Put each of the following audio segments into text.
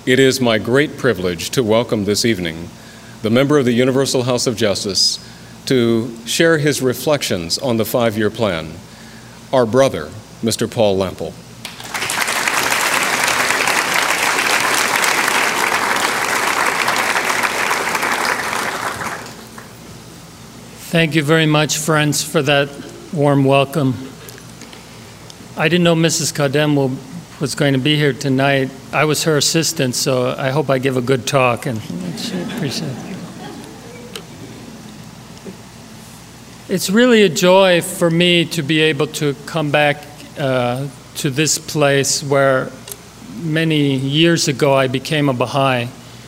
It is my great privilege to welcome this evening the member of the Universal House of Justice to share his reflections on the 5-year plan, our brother, Mr. Paul Lample. Thank you very much, friends, for that warm welcome. I didn't know Mrs. Kadem was going to be here tonight. I was her assistant, so I hope I give a good talk, and she appreciate it. It's really a joy for me to be able to come back to this place where many years ago I became a Baha'i.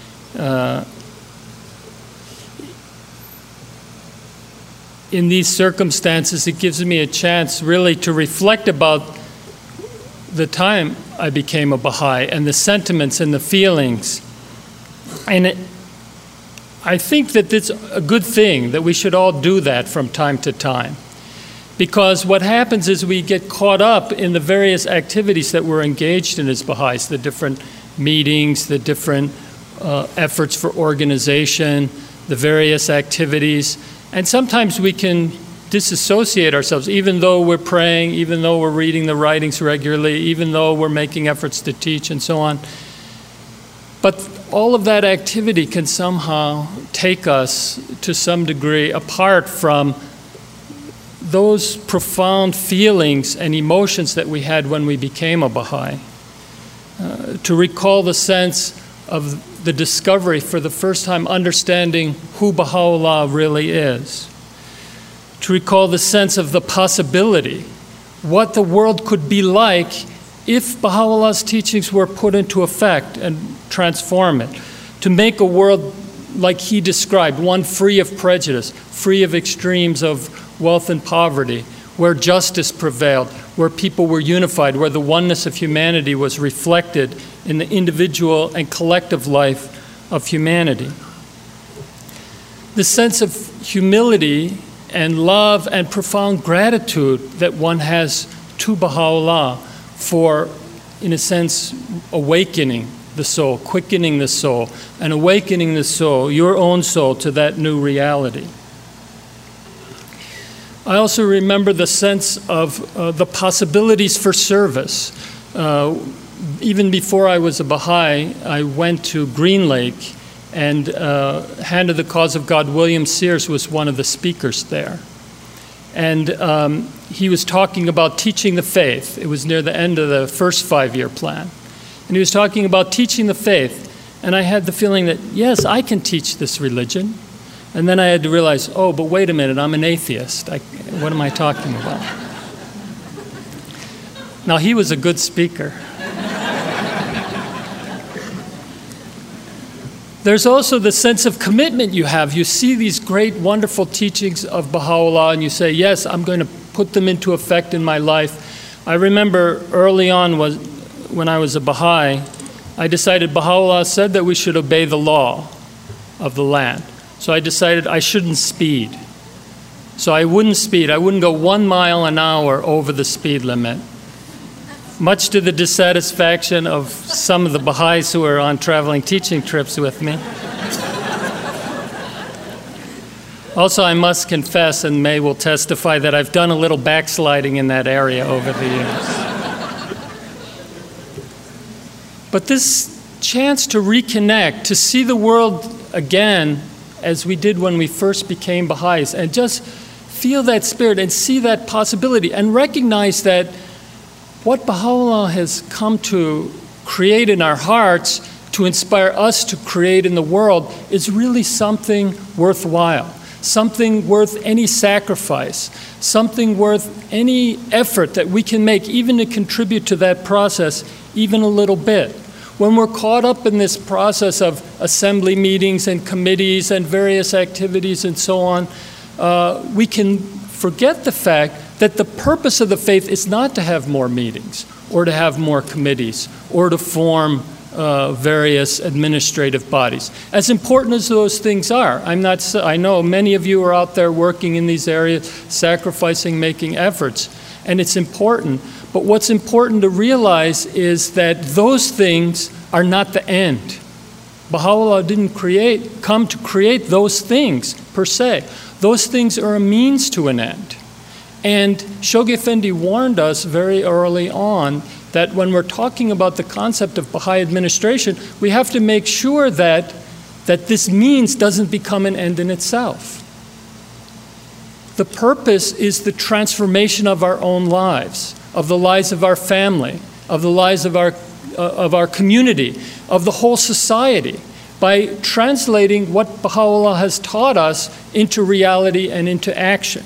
In these circumstances, it gives me a chance really to reflect about the time I became a Baha'i and the sentiments and the feelings. And I think that it's a good thing that we should all do that from time to time. Because what happens is we get caught up in the various activities that we're engaged in as Baha'is, the different meetings, the different efforts for organization, the various activities. And sometimes we can disassociate ourselves, even though we're praying, even though we're reading the writings regularly, even though we're making efforts to teach and so on. But all of that activity can somehow take us to some degree apart from those profound feelings and emotions that we had when we became a Baha'i. To recall the sense of the discovery for the first time, understanding who Baha'u'llah really is. To recall the sense of the possibility, what the world could be like if Baha'u'llah's teachings were put into effect and transform it. To make a world like he described, one free of prejudice, free of extremes of wealth and poverty, where justice prevailed, where people were unified, where the oneness of humanity was reflected in the individual and collective life of humanity. The sense of humility and love and profound gratitude that one has to Baha'u'llah for, in a sense, awakening the soul, quickening the soul, and awakening the soul, your own soul, to that new reality. I also remember the sense of the possibilities for service. Even before I was a Baha'i, I went to Green Lake, and Hand of the Cause of God, William Sears, was one of the speakers there. And he was talking about teaching the faith. It was near the end of the first 5-year plan. And he was talking about teaching the faith. And I had the feeling that, yes, I can teach this religion. And then I had to realize, oh, but wait a minute, I'm an atheist. What am I talking about? Now, he was a good speaker. There's also the sense of commitment you have. You see these great, wonderful teachings of Baha'u'llah, and you say, yes, I'm going to put them into effect in my life. I remember early on when I was a Baha'i, I decided Baha'u'llah said that we should obey the law of the land. So I decided I shouldn't speed. So I wouldn't speed. I wouldn't go 1 mile an hour over the speed limit, much to the dissatisfaction of some of the Baha'is who were on traveling teaching trips with me. Also, I must confess, and May will testify, that I've done a little backsliding in that area over the years. But this chance to reconnect, to see the world again as we did when we first became Baha'is, and just feel that spirit and see that possibility and recognize that what Baha'u'llah has come to create in our hearts to inspire us to create in the world is really something worthwhile, something worth any sacrifice, something worth any effort that we can make, even to contribute to that process even a little bit. When we're caught up in this process of assembly meetings and committees and various activities and so on, we can forget the fact that the purpose of the faith is not to have more meetings or to have more committees or to form various administrative bodies. As important as those things are, I know many of you are out there working in these areas, sacrificing, making efforts, and it's important. But what's important to realize is that those things are not the end. Baha'u'llah didn't come to create those things per se. Those things are a means to an end. And Shoghi Effendi warned us very early on that when we're talking about the concept of Baha'i administration, we have to make sure that this means doesn't become an end in itself. The purpose is the transformation of our own lives, of the lives of our family, of the lives of our community, of the whole society, by translating what Baha'u'llah has taught us into reality and into action.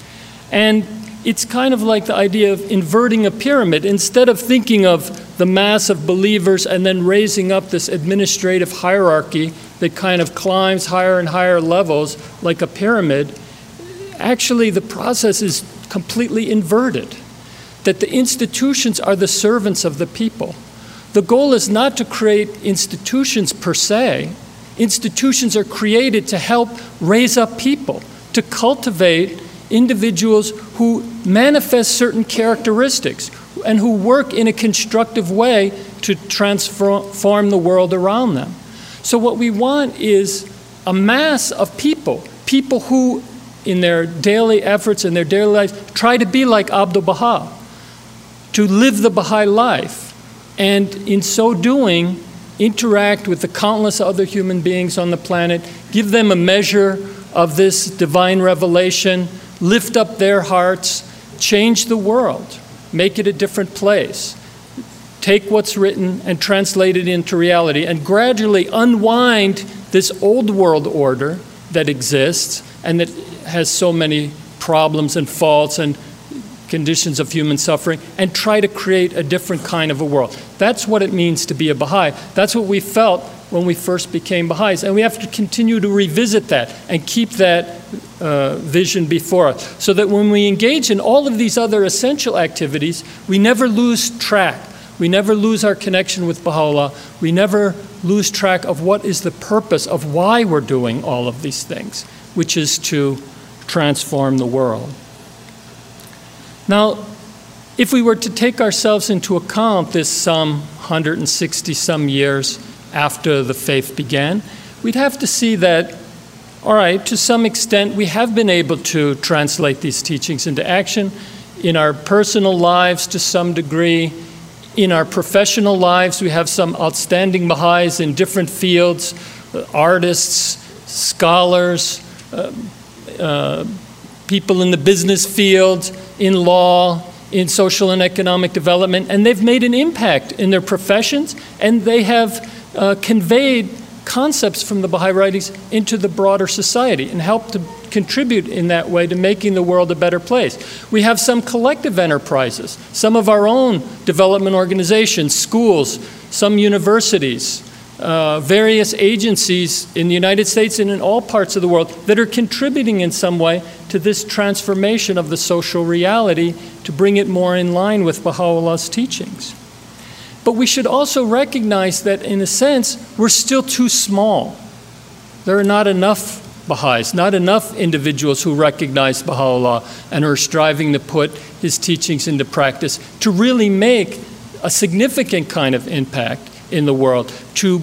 And it's kind of like the idea of inverting a pyramid. Instead of thinking of the mass of believers and then raising up this administrative hierarchy that kind of climbs higher and higher levels like a pyramid, actually the process is completely inverted. That the institutions are the servants of the people. The goal is not to create institutions per se. Institutions are created to help raise up people, to cultivate individuals who manifest certain characteristics and who work in a constructive way to transform the world around them. So what we want is a mass of people who in their daily efforts and their daily lives try to be like Abdu'l Baha, to live the Baha'i life, and in so doing, interact with the countless other human beings on the planet, give them a measure of this divine revelation, lift up their hearts, change the world, make it a different place, take what's written and translate it into reality, and gradually unwind this old world order that exists and that has so many problems and faults and conditions of human suffering, and try to create a different kind of a world. That's what it means to be a Baha'i. That's what we felt when we first became Baha'is, and we have to continue to revisit that and keep that vision before us, so that when we engage in all of these other essential activities, we never lose track. We never lose our connection with Baha'u'llah. We never lose track of what is the purpose of why we're doing all of these things, which is to transform the world. Now, if we were to take ourselves into account this some 160-some years after the faith began, we'd have to see that, all right, to some extent, we have been able to translate these teachings into action in our personal lives to some degree. In our professional lives, we have some outstanding Baha'is in different fields, artists, scholars, people in the business field, in law, in social and economic development, and they've made an impact in their professions, and they have conveyed concepts from the Baha'i writings into the broader society and helped to contribute in that way to making the world a better place. We have some collective enterprises, some of our own development organizations, schools, some universities, various agencies in the United States and in all parts of the world that are contributing in some way to this transformation of the social reality to bring it more in line with Baha'u'llah's teachings. But we should also recognize that, in a sense, we're still too small. There are not enough Baha'is, not enough individuals who recognize Baha'u'llah and are striving to put his teachings into practice to really make a significant kind of impact in the world, to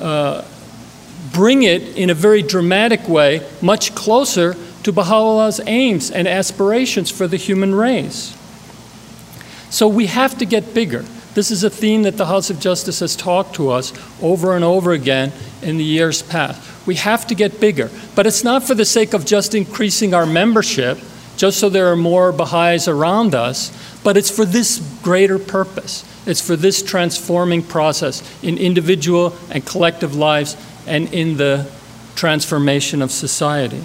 bring it in a very dramatic way much closer to Baha'u'llah's aims and aspirations for the human race. So we have to get bigger. This is a theme that the House of Justice has talked to us over and over again in the years past. We have to get bigger. But it's not for the sake of just increasing our membership, just so there are more Baha'is around us, but it's for this greater purpose. It's for this transforming process in individual and collective lives and in the transformation of society.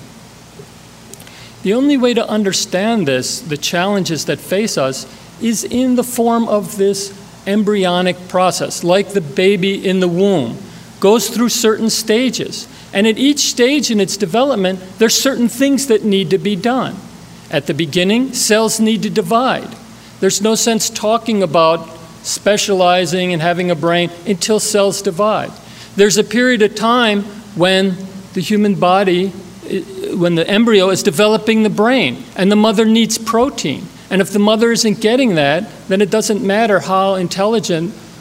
The only way to understand this, the challenges that face us, is in the form of this embryonic process, like the baby in the womb, goes through certain stages. And at each stage in its development, there's certain things that need to be done. At the beginning, cells need to divide. There's no sense talking about specializing and having a brain until cells divide. There's a period of time when the human body, when the embryo is developing the brain, and the mother needs protein. And if the mother isn't getting that, then it doesn't matter how intelligent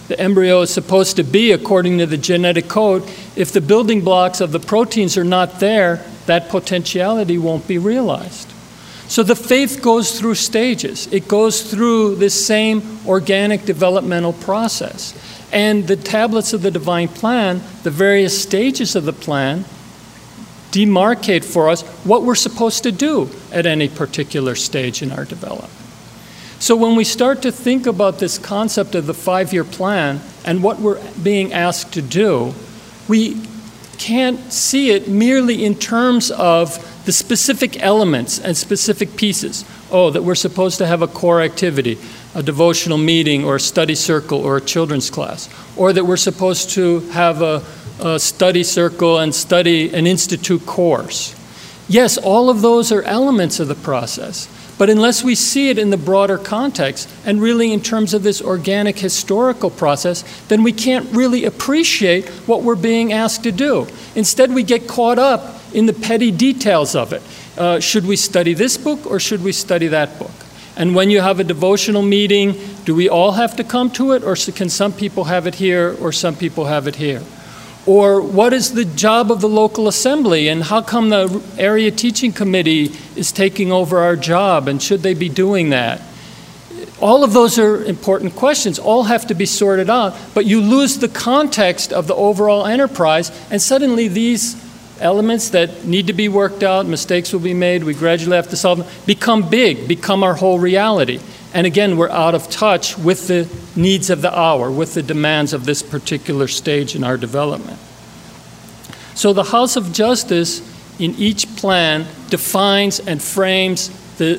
the embryo is supposed to be according to the genetic code, if the building blocks of the proteins are not there, that potentiality won't be realized. So the faith goes through stages. It goes through this same organic developmental process. And the tablets of the divine plan, the various stages of the plan, demarcate for us what we're supposed to do at any particular stage in our development. So when we start to think about this concept of the 5-year plan and what we're being asked to do, we can't see it merely in terms of the specific elements and specific pieces. Oh, that we're supposed to have a core activity, a devotional meeting or a study circle or a children's class, or that we're supposed to have a study circle and study an institute course. Yes, all of those are elements of the process, but unless we see it in the broader context and really in terms of this organic historical process, then we can't really appreciate what we're being asked to do. Instead, we get caught up in the petty details of it. Should we study this book or should we study that book? And when you have a devotional meeting, do we all have to come to it, or can some people have it here or some people have it here? Or what is the job of the local assembly, and how come the area teaching committee is taking over our job, and should they be doing that? All of those are important questions. All have to be sorted out, but you lose the context of the overall enterprise, and suddenly these elements that need to be worked out, mistakes will be made, we gradually have to solve them, become big, become our whole reality. And again, we're out of touch with the needs of the hour, with the demands of this particular stage in our development. So the House of Justice in each plan defines and frames the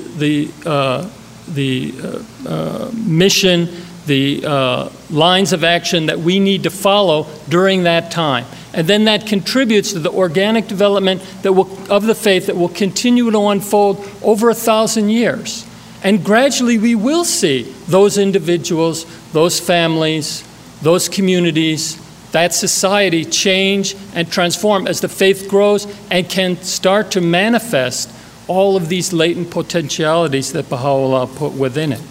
mission, the lines of action that we need to follow during that time. And then that contributes to the organic development of the faith that will continue to unfold over 1,000 years. And gradually we will see those individuals, those families, those communities, that society change and transform as the faith grows and can start to manifest all of these latent potentialities that Baha'u'llah put within it.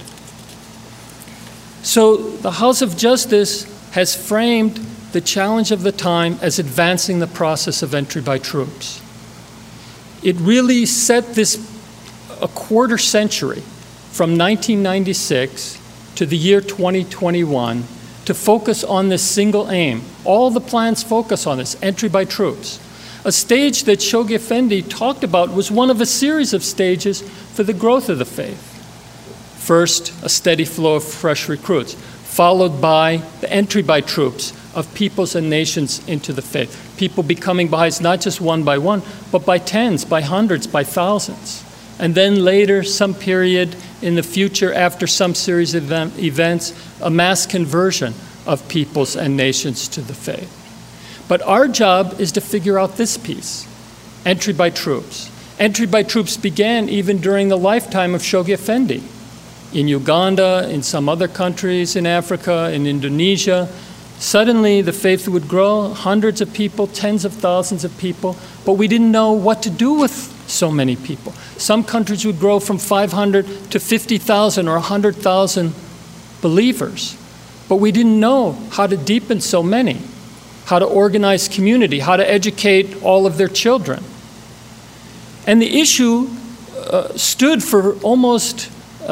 So the House of Justice has framed the challenge of the time as advancing the process of entry by troops. It really set this a quarter century from 1996 to the year 2021 to focus on this single aim. All the plans focus on this, entry by troops. A stage that Shoghi Effendi talked about was one of a series of stages for the growth of the faith. First, a steady flow of fresh recruits, followed by the entry by troops of peoples and nations into the faith. People becoming Baha'is not just one by one, but by tens, by hundreds, by thousands. And then later, some period in the future, after some series of events, a mass conversion of peoples and nations to the faith. But our job is to figure out this piece, entry by troops. Entry by troops began even during the lifetime of Shoghi Effendi. In Uganda, in some other countries in Africa, in Indonesia, suddenly the faith would grow, hundreds of people, tens of thousands of people, but we didn't know what to do with so many people. Some countries would grow from 500 to 50,000 or 100,000 believers, but we didn't know how to deepen so many, how to organize community, how to educate all of their children. And the issue stood for almost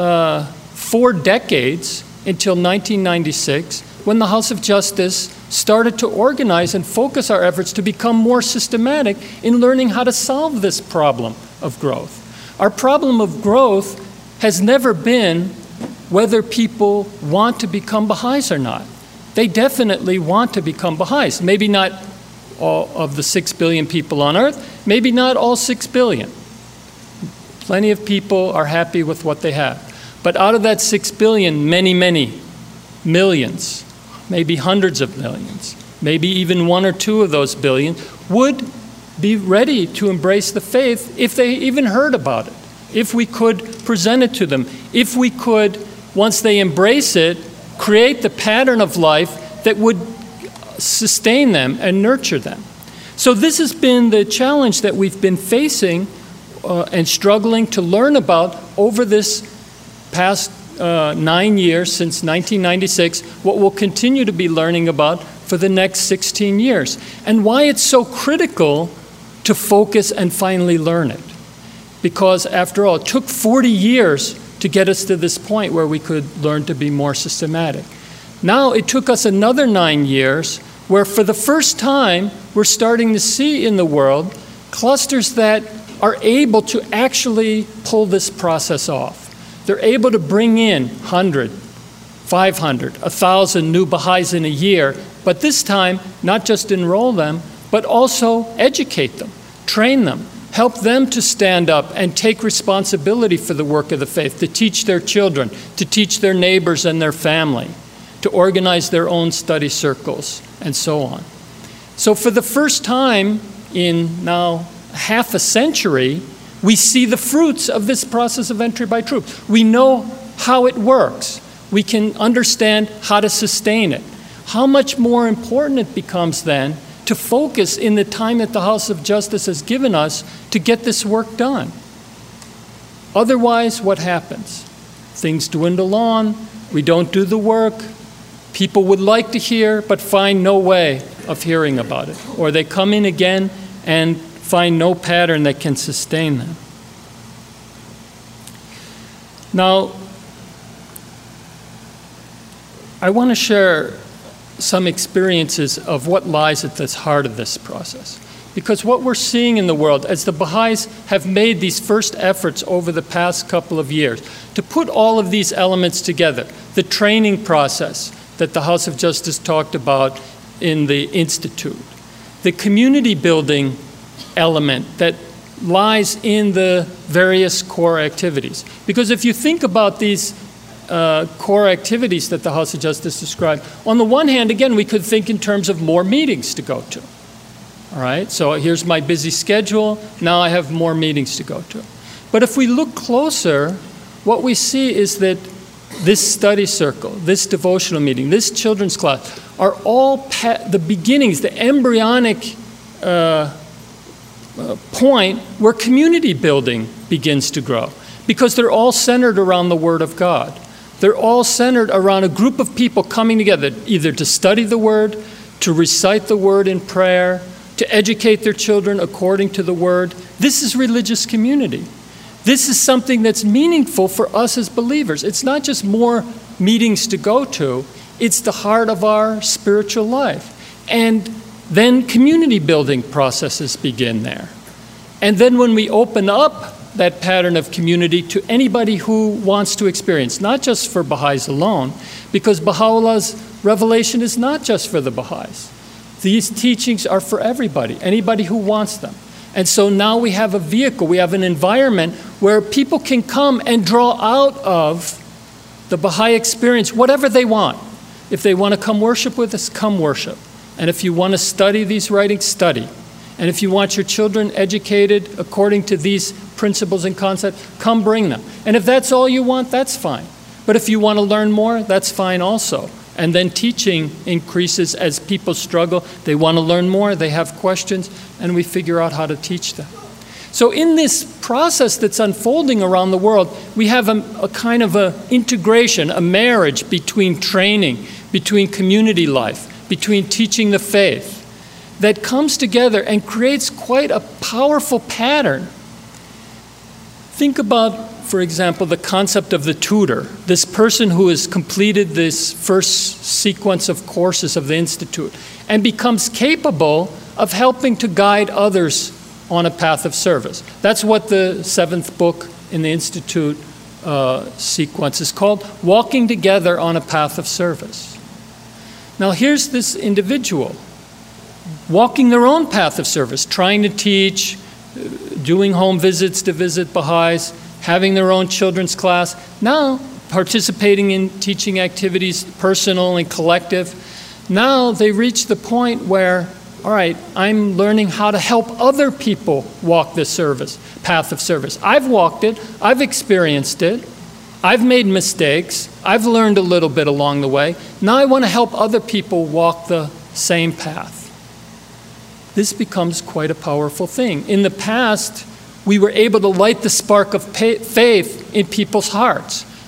4 decades until 1996, when the House of Justice started to organize and focus our efforts to become more systematic in learning how to solve this problem of growth. Our problem of growth has never been whether people want to become Baha'is or not. They definitely want to become Baha'is. Maybe not all of the 6 billion people on earth, maybe not all 6 billion. Plenty of people are happy with what they have. But out of that 6 billion, many, many millions, maybe hundreds of millions, maybe even 1 or 2 of those billion would be ready to embrace the faith if they even heard about it, if we could present it to them, if we could, once they embrace it, create the pattern of life that would sustain them and nurture them. So this has been the challenge that we've been facing and struggling to learn about over this past 9 years, since 1996, what we'll continue to be learning about for the next 16 years, and why it's so critical to focus and finally learn it. Because after all, it took 40 years to get us to this point where we could learn to be more systematic. Now it took us another 9 years where for the first time we're starting to see in the world clusters that are able to actually pull this process off. They're able to bring in 100, 500, 1,000 new Baha'is in a year, but this time not just enroll them, but also educate them, train them, help them to stand up and take responsibility for the work of the faith, to teach their children, to teach their neighbors and their family, to organize their own study circles, and so on. So for the first time in now half a century, we see the fruits of this process of entry by troops. We know how it works. We can understand how to sustain it. How much more important it becomes then to focus in the time that the House of Justice has given us to get this work done. Otherwise, what happens? Things dwindle on, we don't do the work, people would like to hear but find no way of hearing about it. Or they come in again and find no pattern that can sustain them. Now, I want to share some experiences of what lies at the heart of this process. Because what we're seeing in the world, as the Baha'is have made these first efforts over the past couple of years to put all of these elements together, the training process that the House of Justice talked about in the Institute, the community building element that lies in the various core activities. Because if you think about these core activities that the House of Justice described, on the one hand, again, we could think in terms of more meetings to go to. All right, so here's my busy schedule, now I have more meetings to go to. But if we look closer, what we see is that this study circle, this devotional meeting, this children's class are all the beginnings, the embryonic point where community building begins to grow, because they're all centered around the Word of God. They're all centered around a group of people coming together either to study the Word, to recite the Word in prayer, to educate their children according to the Word. This is religious community. This is something that's meaningful for us as believers. It's not just more meetings to go to, it's the heart of our spiritual life. And then community building processes begin there. And then when we open up that pattern of community to anybody who wants to experience, not just for Baha'is alone, because Baha'u'llah's revelation is not just for the Baha'is. These teachings are for everybody, anybody who wants them. And so now we have a vehicle, we have an environment where people can come and draw out of the Baha'i experience whatever they want. If they want to come worship with us, come worship. And if you want to study these writings, study. And if you want your children educated according to these principles and concepts, come bring them. And if that's all you want, that's fine. But if you want to learn more, that's fine also. And then teaching increases as people struggle. They want to learn more, they have questions, and we figure out how to teach them. So in this process that's unfolding around the world, we have a kind of an integration, a marriage between training, between community life, between teaching the faith, that comes together and creates quite a powerful pattern. Think about, for example, the concept of the tutor, this person who has completed this first sequence of courses of the Institute and becomes capable of helping to guide others on a path of service. That's what the seventh book in the Institute sequence is called, Walking Together on a Path of Service. Now here's this individual walking their own path of service, trying to teach, doing home visits to visit Baha'is, having their own children's class, now participating in teaching activities, personal and collective. Now they reach the point where, all right, I'm learning how to help other people walk this path of service. I've walked it, I've experienced it, I've made mistakes, I've learned a little bit along the way. Now I want to help other people walk the same path. This becomes quite a powerful thing. In the past, we were able to light the spark of faith in people's hearts.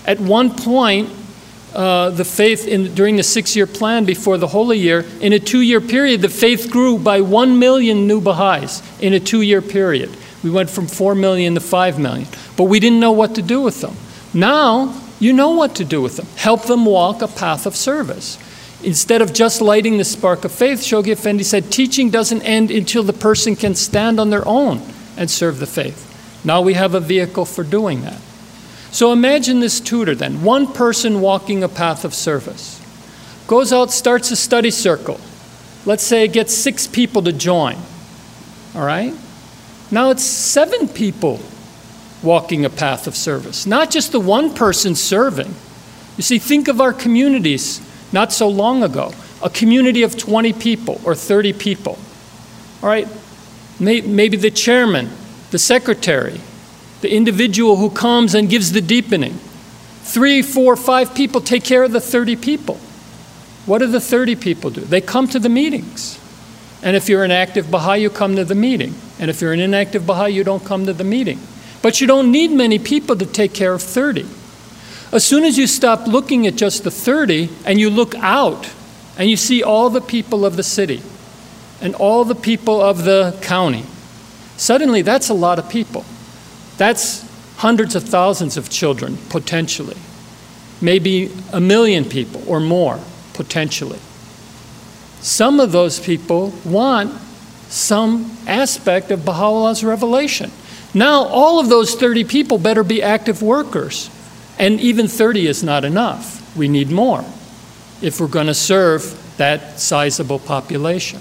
At one point, the faith during the 6-year plan before the Holy Year, in a 2-year period, the faith grew by 1 million new Baha'is in a 2-year period. We went from 4 million to 5 million. But we didn't know what to do with them. Now, you know what to do with them. Help them walk a path of service. Instead of just lighting the spark of faith, Shoghi Effendi said, teaching doesn't end until the person can stand on their own and serve the faith. Now we have a vehicle for doing that. So imagine this tutor then, one person walking a path of service. Goes out, starts a study circle. Let's say it gets 6 people to join. All right? Now it's 7 people walking a path of service. Not just the one person serving. You see, think of our communities not so long ago. A community of 20 people or 30 people. All right? Maybe the chairman, the secretary, the individual who comes and gives the deepening. 3, 4, 5 people take care of the 30 people. What do the 30 people do? They come to the meetings. And if you're an active Baha'i, you come to the meeting. And if you're an inactive Baha'i, you don't come to the meeting. But you don't need many people to take care of 30. As soon as you stop looking at just the 30 and you look out and you see all the people of the city and all the people of the county, suddenly that's a lot of people. That's hundreds of thousands of children, potentially. Maybe 1 million people or more, potentially. Some of those people want some aspect of Baha'u'llah's revelation. Now, all of those 30 people better be active workers. And even 30 is not enough. We need more if we're going to serve that sizable population.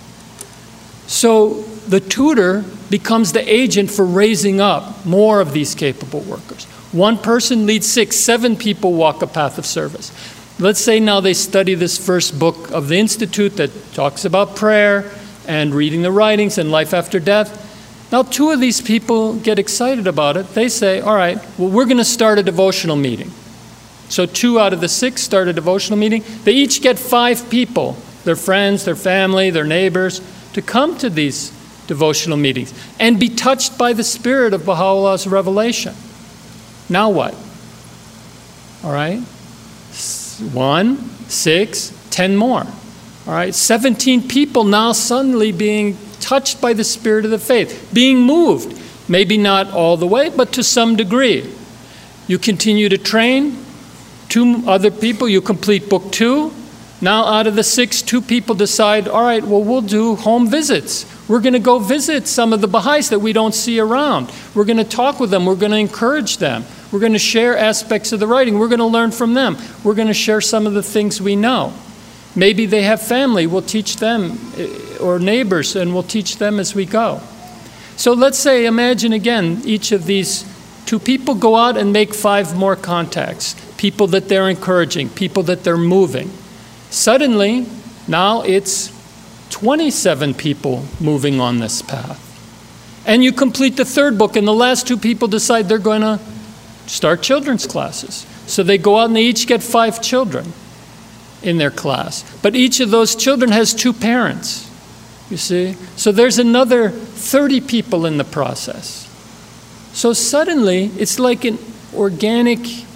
So the tutor becomes the agent for raising up more of these capable workers. One person leads 6, 7 people walk a path of service. Let's say now they study this first book of the Institute that talks about prayer and reading the writings and life after death. Now 2 of these people get excited about it. They say, all right, well, we're going to start a devotional meeting. So 2 out of the 6 start a devotional meeting. They each get 5 people, their friends, their family, their neighbors, to come to these devotional meetings and be touched by the spirit of Baha'u'llah's revelation. Now what? All right? 1, 6, 10 more. All right? 17 people now suddenly being touched by the spirit of the faith, being moved. Maybe not all the way, but to some degree. You continue to train. 2 other people, you complete book 2. Now out of the 6, 2 people decide, all right, well, we'll do home visits. We're going to go visit some of the Baha'is that we don't see around. We're going to talk with them. We're going to encourage them. We're going to share aspects of the writing. We're going to learn from them. We're going to share some of the things we know. Maybe they have family. We'll teach them, or neighbors, and we'll teach them as we go. So let's say, imagine again, each of these 2 people go out and make 5 more contacts. People that they're encouraging, people that they're moving. Suddenly, now it's 27 people moving on this path. And you complete the 3rd book, and the last 2 people decide they're going to start children's classes. So they go out and they each get 5 children in their class. But each of those children has 2 parents, you see? So there's another 30 people in the process. So suddenly, it's like an organic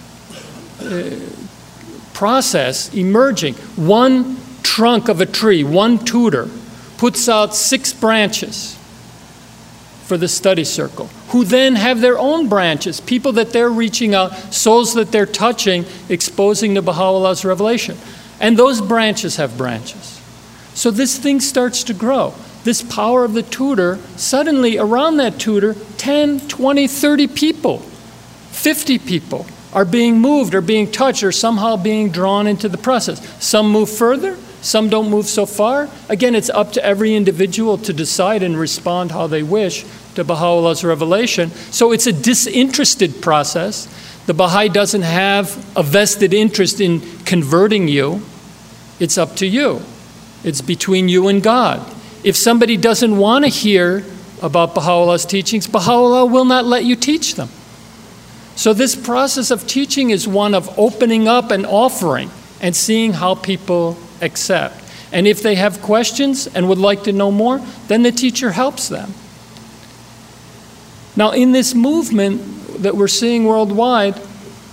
process emerging. One trunk of a tree, one tutor, puts out 6 branches for the study circle, who then have their own branches, people that they're reaching out, souls that they're touching, exposing to Baha'u'llah's revelation. And those branches have branches. So this thing starts to grow. This power of the tutor, suddenly around that tutor, 10, 20, 30 people, 50 people are being moved or being touched or somehow being drawn into the process. Some move further, some don't move so far. Again, it's up to every individual to decide and respond how they wish to Baha'u'llah's revelation. So it's a disinterested process. The Baha'i doesn't have a vested interest in converting you. It's up to you. It's between you and God. If somebody doesn't want to hear about Baha'u'llah's teachings, Baha'u'llah will not let you teach them. So this process of teaching is one of opening up and offering and seeing how people accept. And if they have questions and would like to know more, then the teacher helps them. Now, in this movement that we're seeing worldwide,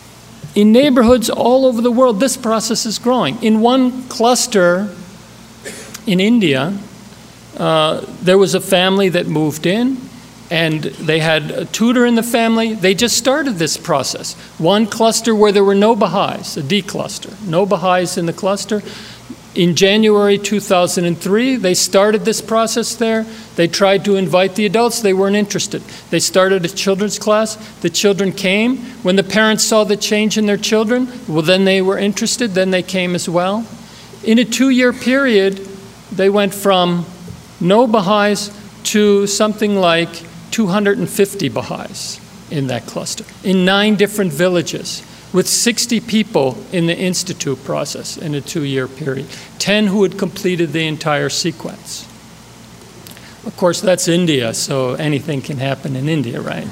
In neighborhoods all over the world, this process is growing. In one cluster in India, there was a family that moved in, and they had a tutor in the family. They just started this process. One cluster where there were no Baha'is, a D cluster, no Baha'is in the cluster. In January 2003, they started this process there. They tried to invite the adults. They weren't interested. They started a children's class. The children came. When the parents saw the change in their children, well, then they were interested. Then they came as well. In a 2-year period, they went from no Baha'is to something like 250 Baha'is in that cluster, in 9 different villages, with 60 people in the institute process in a 2-year period, 10 who had completed the entire sequence. Of course, that's India, so anything can happen in India, right?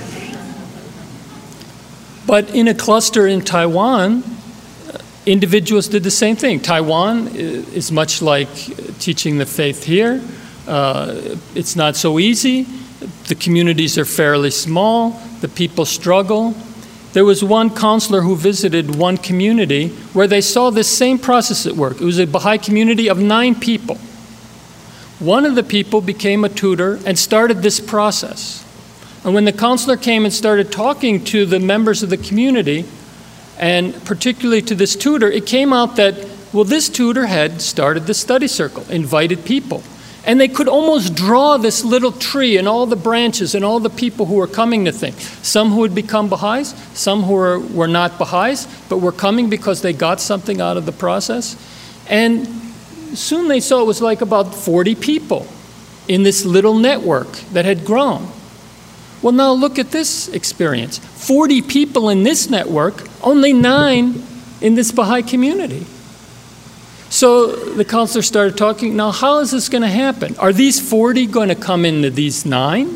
But in a cluster in Taiwan, individuals did the same thing. Taiwan is much like teaching the faith here. It's not so easy. The communities are fairly small. The people struggle. There was one counselor who visited one community where they saw this same process at work. It was a Baha'i community of 9 people. One of the people became a tutor and started this process. And when the counselor came and started talking to the members of the community, and particularly to this tutor, it came out that, well, this tutor had started the study circle, invited people. And they could almost draw this little tree and all the branches and all the people who were coming to think. Some who had become Baha'is, some who were not Baha'is, but were coming because they got something out of the process. And soon they saw it was like about 40 people in this little network that had grown. Well, now look at this experience. 40 people in this network, only 9 in this Baha'i community. So the counselor started talking, now how is this going to happen? Are these 40 going to come into these 9?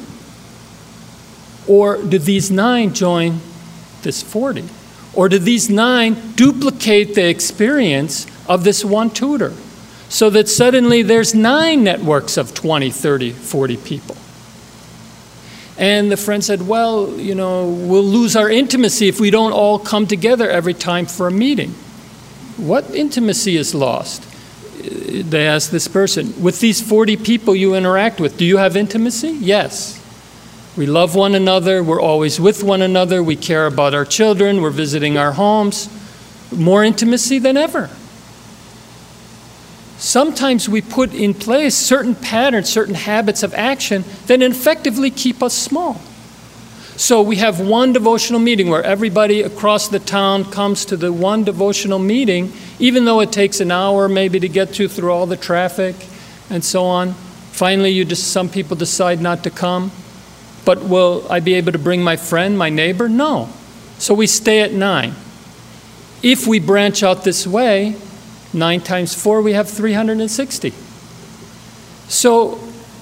Or do these 9 join this 40? Or do these 9 duplicate the experience of this one tutor? So that suddenly there's 9 networks of 20, 30, 40 people. And the friend said, well, you know, we'll lose our intimacy if we don't all come together every time for a meeting. What intimacy is lost? They asked this person, with these 40 people you interact with, do you have intimacy? Yes. We love one another, we're always with one another, we care about our children, we're visiting our homes. More intimacy than ever. Sometimes we put in place certain patterns, certain habits of action that effectively keep us small. So we have one devotional meeting where everybody across the town comes to the one devotional meeting, even though it takes an hour maybe to get through all the traffic and so on. Finally, some people decide not to come. But will I be able to bring my friend, my neighbor? No. So we stay at 9. If we branch out this way, 9 times 4, we have 360. So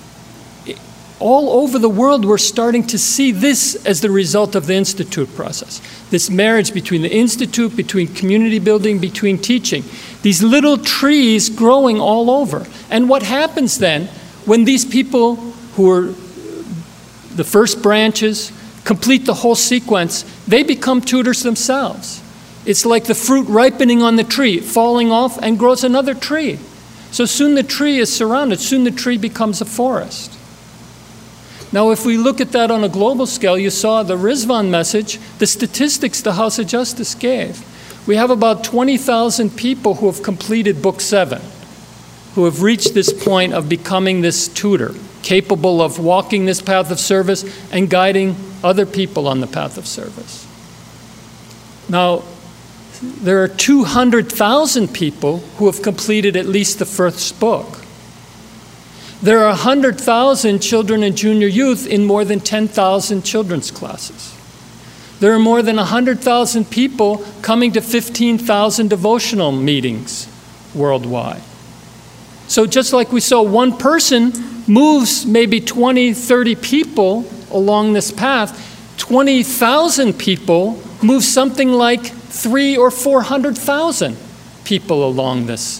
all over the world, we're starting to see this as the result of the Institute process. This marriage between the Institute, between community building, between teaching. These little trees growing all over. And what happens then, when these people who are the first branches complete the whole sequence, they become tutors themselves. It's like the fruit ripening on the tree, falling off and grows another tree. So soon the tree is surrounded, soon the tree becomes a forest. Now, if we look at that on a global scale, you saw the Rizwan message, the statistics the House of Justice gave. We have about 20,000 people who have completed Book 7, who have reached this point of becoming this tutor, capable of walking this path of service and guiding other people on the path of service. Now, there are 200,000 people who have completed at least the first book. There are 100,000 children and junior youth in more than 10,000 children's classes. There are more than 100,000 people coming to 15,000 devotional meetings worldwide. So just like we saw, one person moves maybe 20, 30 people along this path, 20,000 people move something like 300,000 or 400,000 people along this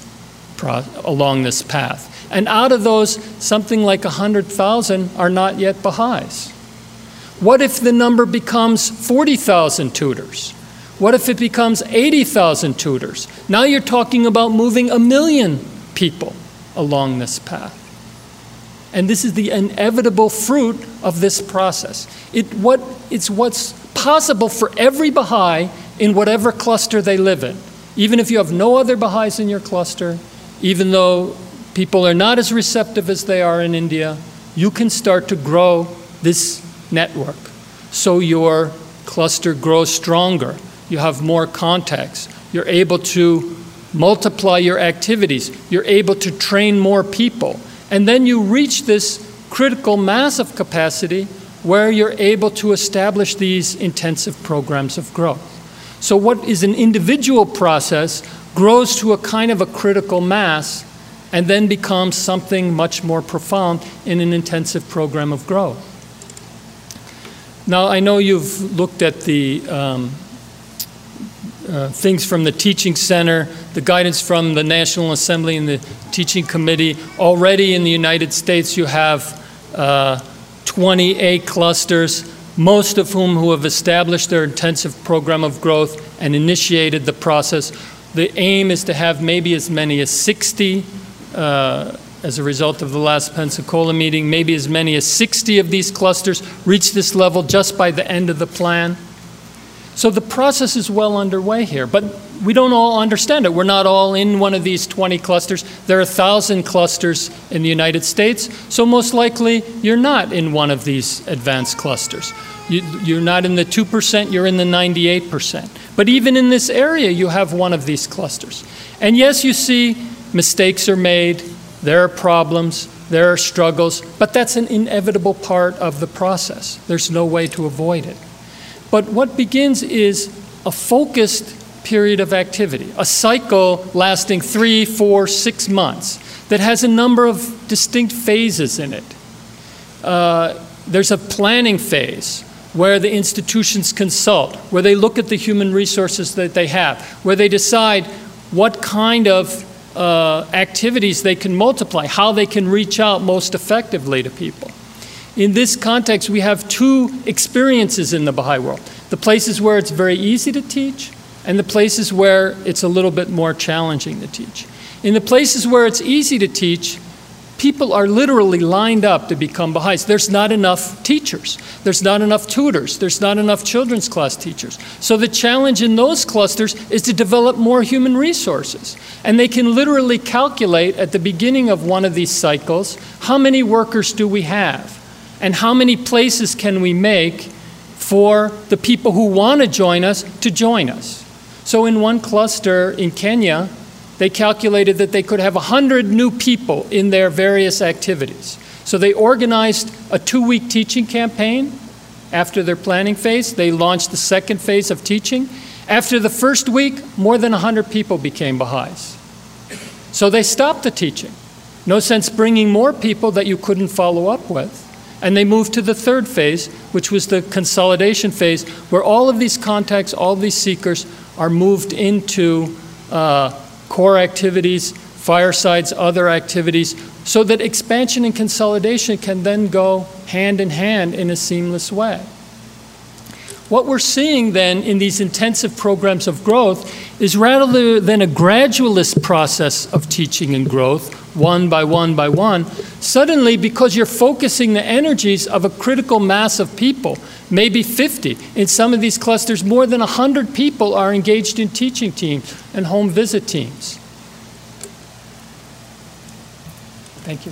path. And out of those, something like 100,000 are not yet Baha'is. What if the number becomes 40,000 tutors? What if it becomes 80,000 tutors? Now you're talking about moving 1 million people along this path. And this is the inevitable fruit of this process. It's what's possible for every Baha'i in whatever cluster they live in. Even if you have no other Baha'is in your cluster, even though people are not as receptive as they are in India, you can start to grow this network. So your cluster grows stronger. You have more contacts. You're able to multiply your activities. You're able to train more people. And then you reach this critical mass of capacity where you're able to establish these intensive programs of growth. So what is an individual process grows to a kind of a critical mass and then becomes something much more profound in an intensive program of growth. Now, I know you've looked at the things from the Teaching Center, the guidance from the National Assembly and the Teaching Committee. Already in the United States, you have 28 clusters, most of whom who have established their intensive program of growth and initiated the process. The aim is to have maybe as many as 60 as a result of the last Pensacola meeting, maybe as many as 60 of these clusters reach this level just by the end of the plan. So the process is well underway here, but we don't all understand it. We're not all in one of these 20 clusters. There are 1,000 clusters in the United States, so most likely you're not in one of these advanced clusters. You're not in the 2%, you're in the 98%. But even in this area, you have one of these clusters. And yes, you see mistakes are made, there are problems, there are struggles, but that's an inevitable part of the process. There's no way to avoid it. But what begins is a focused period of activity, a cycle lasting 3, 4, 6 months that has a number of distinct phases in it. There's a planning phase where the institutions consult, where they look at the human resources that they have, where they decide what kind of activities they can multiply, how they can reach out most effectively to people. In this context, we have two experiences in the Baha'i world. The places where it's very easy to teach, and the places where it's a little bit more challenging to teach. In the places where it's easy to teach, people are literally lined up to become Baha'is. There's not enough teachers. There's not enough tutors. There's not enough children's class teachers. So the challenge in those clusters is to develop more human resources. And they can literally calculate at the beginning of one of these cycles, how many workers do we have? And how many places can we make for the people who want to join us to join us? So in one cluster in Kenya, they calculated that they could have 100 new people in their various activities. So they organized a 2-week teaching campaign. After their planning phase, they launched the second phase of teaching. After the first week, more than 100 people became Baha'is. So they stopped the teaching. No sense bringing more people that you couldn't follow up with. And they moved to the third phase, which was the consolidation phase, where all of these contacts, all of these seekers are moved into core activities, firesides, other activities, so that expansion and consolidation can then go hand in hand in a seamless way. What we're seeing then in these intensive programs of growth is rather than a gradualist process of teaching and growth, one by one by one, suddenly, because you're focusing the energies of a critical mass of people, maybe 50, in some of these clusters, more than 100 people are engaged in teaching teams and home visit teams. Thank you.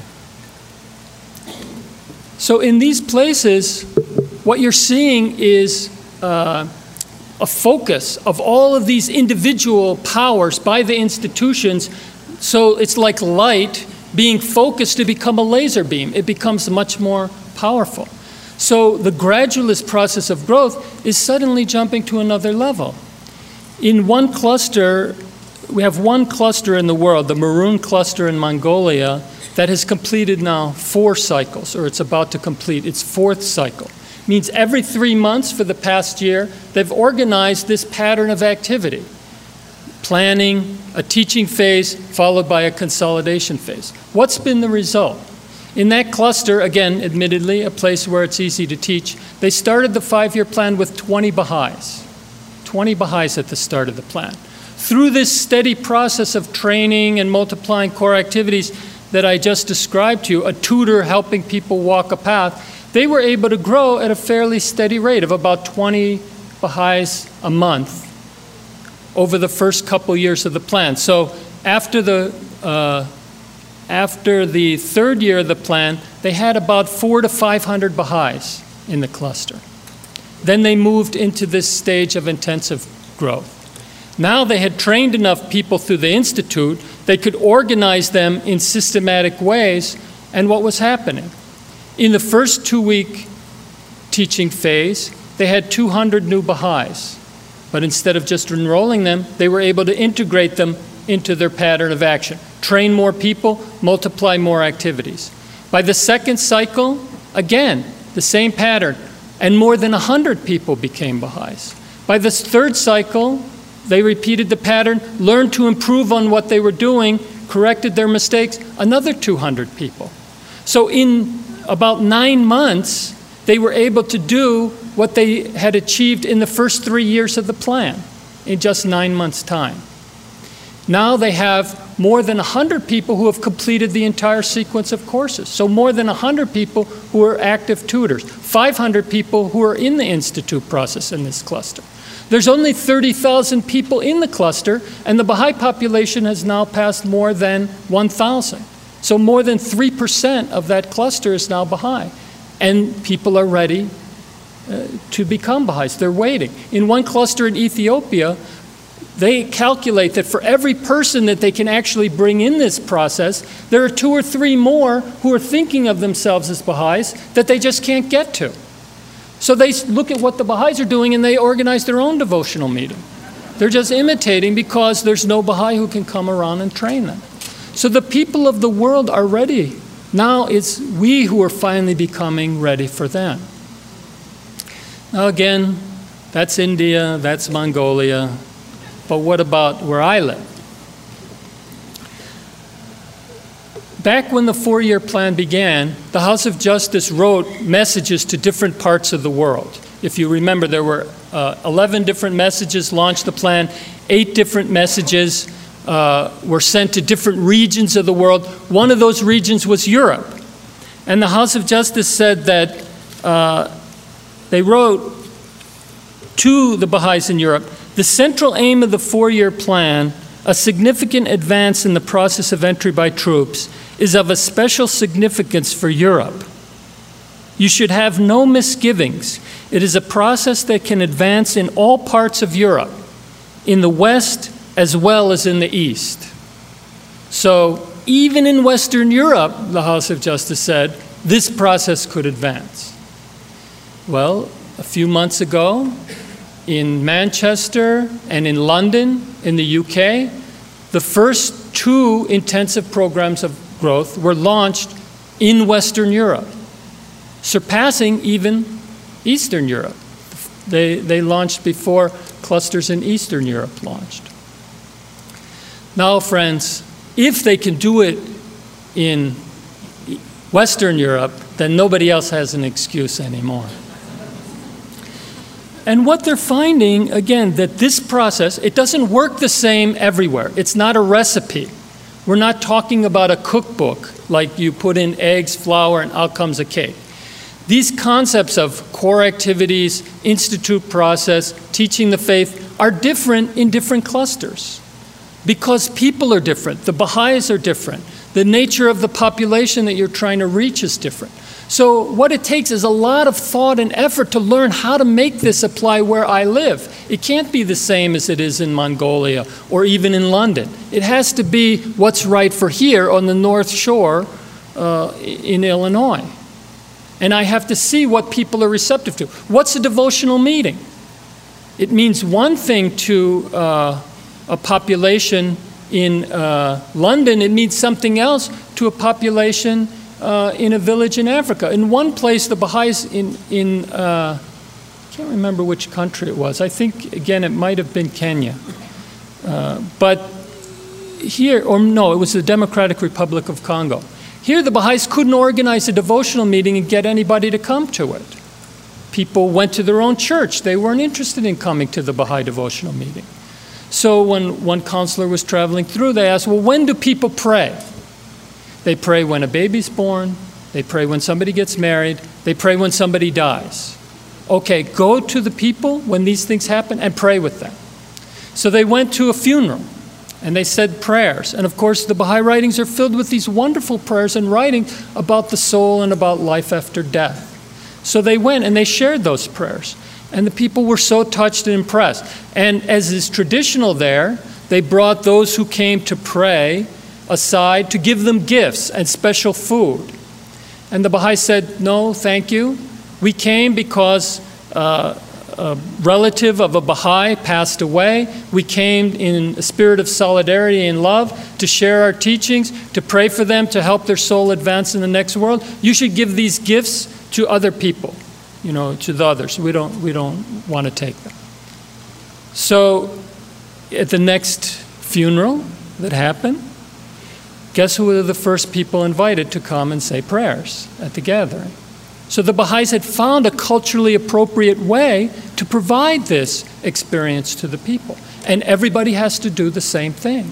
So in these places, what you're seeing is a focus of all of these individual powers by the institutions. So it's like light being focused to become a laser beam. It becomes much more powerful. So the gradualist process of growth is suddenly jumping to another level. In one cluster, we have one cluster in the world, the Maroon cluster in Mongolia, that has completed now 4 cycles, or it's about to complete its 4th cycle. It means every 3 months for the past year, they've organized this pattern of activity. Planning, a teaching phase, followed by a consolidation phase. What's been the result? In that cluster, again, admittedly, a place where it's easy to teach, they started the 5-year plan with 20 Baha'is. 20 Baha'is at the start of the plan. Through this steady process of training and multiplying core activities that I just described to you, a tutor helping people walk a path, they were able to grow at a fairly steady rate of about 20 Baha'is a month over the first couple years of the plan. So after the third year of the plan, they had about 400 to 500 Baha'is in the cluster. Then they moved into this stage of intensive growth. Now they had trained enough people through the Institute, they could organize them in systematic ways, and what was happening? In the first 2-week teaching phase, they had 200 new Baha'is. But instead of just enrolling them, they were able to integrate them into their pattern of action. Train more people, multiply more activities. By the second cycle, again, the same pattern, and more than 100 people became Baha'is. By this third cycle, they repeated the pattern, learned to improve on what they were doing, corrected their mistakes, another 200 people. So in about 9 months, they were able to do what they had achieved in the first 3 years of the plan in just 9 months' time. Now they have more than 100 people who have completed the entire sequence of courses. So more than 100 people who are active tutors, 500 people who are in the Institute process in this cluster. There's only 30,000 people in the cluster, and the Baha'i population has now passed more than 1,000. So more than 3% of that cluster is now Baha'i. And people are ready to become Baha'is. They're waiting. In one cluster in Ethiopia, they calculate that for every person that they can actually bring in this process, there are 2 or 3 more who are thinking of themselves as Baha'is that they just can't get to. So they look at what the Baha'is are doing and they organize their own devotional meeting. They're just imitating because there's no Baha'i who can come around and train them. So the people of the world are ready. Now it's we who are finally becoming ready for them. Now again, that's India, that's Mongolia. But what about where I live? Back when the 4-year plan began, the House of Justice wrote messages to different parts of the world. If you remember, there were 11 different messages launched the plan, 8 different messages were sent to different regions of the world. One of those regions was Europe. And the House of Justice said that they wrote to the Baha'is in Europe, the central aim of the 4-year plan, a significant advance in the process of entry by troops, is of a special significance for Europe. You should have no misgivings. It is a process that can advance in all parts of Europe, in the West as well as in the East. So even in Western Europe, the House of Justice said, this process could advance. Well, a few months ago, in Manchester and in London, in the UK, the first 2 intensive programs of growth were launched in Western Europe, surpassing even Eastern Europe. They launched before clusters in Eastern Europe launched. Now, friends, if they can do it in Western Europe, then nobody else has an excuse anymore. And what they're finding, again, that this process, it doesn't work the same everywhere. It's not a recipe. We're not talking about a cookbook, like you put in eggs, flour, and out comes a cake. These concepts of core activities, institute process, teaching the faith are different in different clusters because people are different. The Baha'is are different. The nature of the population that you're trying to reach is different. So what it takes is a lot of thought and effort to learn how to make this apply where I live. It can't be the same as it is in Mongolia or even in London. It has to be what's right for here on the North Shore in Illinois. And I have to see what people are receptive to. What's a devotional meeting? It means one thing to a population in London. It means something else to a population in a village in Africa. In one place, the Baha'is I can't remember which country it was. I think, again, it might have been Kenya. But here, or no, it was the Democratic Republic of Congo. Here, the Baha'is couldn't organize a devotional meeting and get anybody to come to it. people went to their own church. They weren't interested in coming to the Baha'i devotional meeting. So when one counselor was traveling through, they asked, well, when do people pray? They pray when a baby's born. They pray when somebody gets married. They pray when somebody dies. Okay, go to the people when these things happen and pray with them. So they went to a funeral and they said prayers. And of course, the Baha'i writings are filled with these wonderful prayers and writings about the soul and about life after death. So they went and they shared those prayers. And the people were so touched and impressed. And as is traditional there, they brought those who came to pray aside to give them gifts and special food. And the Baha'i said, no, thank you. We came because a relative of a Baha'i passed away. We came in a spirit of solidarity and love to share our teachings, to pray for them, to help their soul advance in the next world. You should give these gifts to other people, to the others. We don't want to take them. So at the next funeral that happened, guess who were the first people invited to come and say prayers at the gathering? So the Baha'is had found a culturally appropriate way to provide this experience to the people. And everybody has to do the same thing.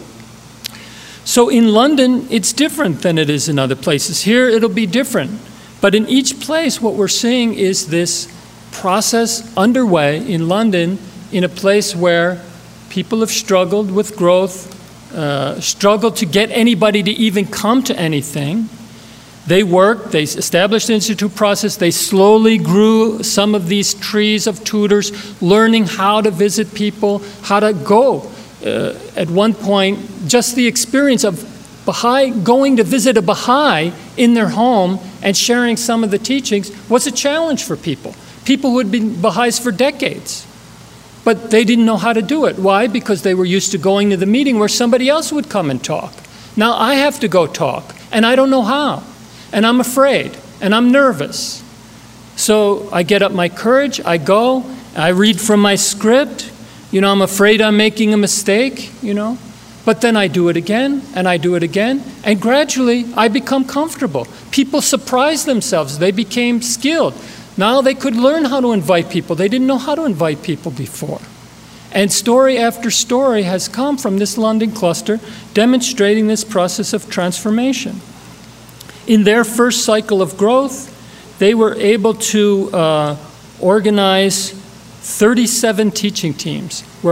So in London, it's different than it is in other places. Here, it'll be different. But in each place, what we're seeing is this process underway in London, in a place where people have struggled with growth, struggled to get anybody to even come to anything. They worked, they established the institute process, they slowly grew some of these trees of tutors, learning how to visit people, how to go. At one point, just the experience of Baha'i going to visit a Baha'i in their home and sharing some of the teachings was a challenge for people. People who had been Baha'is for decades. But they didn't know how to do it. Why? Because they were used to going to the meeting where somebody else would come and talk. Now I have to go talk, and I don't know how. And I'm afraid, and I'm nervous. So I get up my courage, I go, I read from my script. I'm afraid I'm making a mistake, But then I do it again, and I do it again, and gradually I become comfortable. People surprise themselves. They became skilled. Now they could learn how to invite people. They didn't know how to invite people before. And story after story has come from this London cluster demonstrating this process of transformation. In their first cycle of growth, they were able to organize 37 teaching teams, where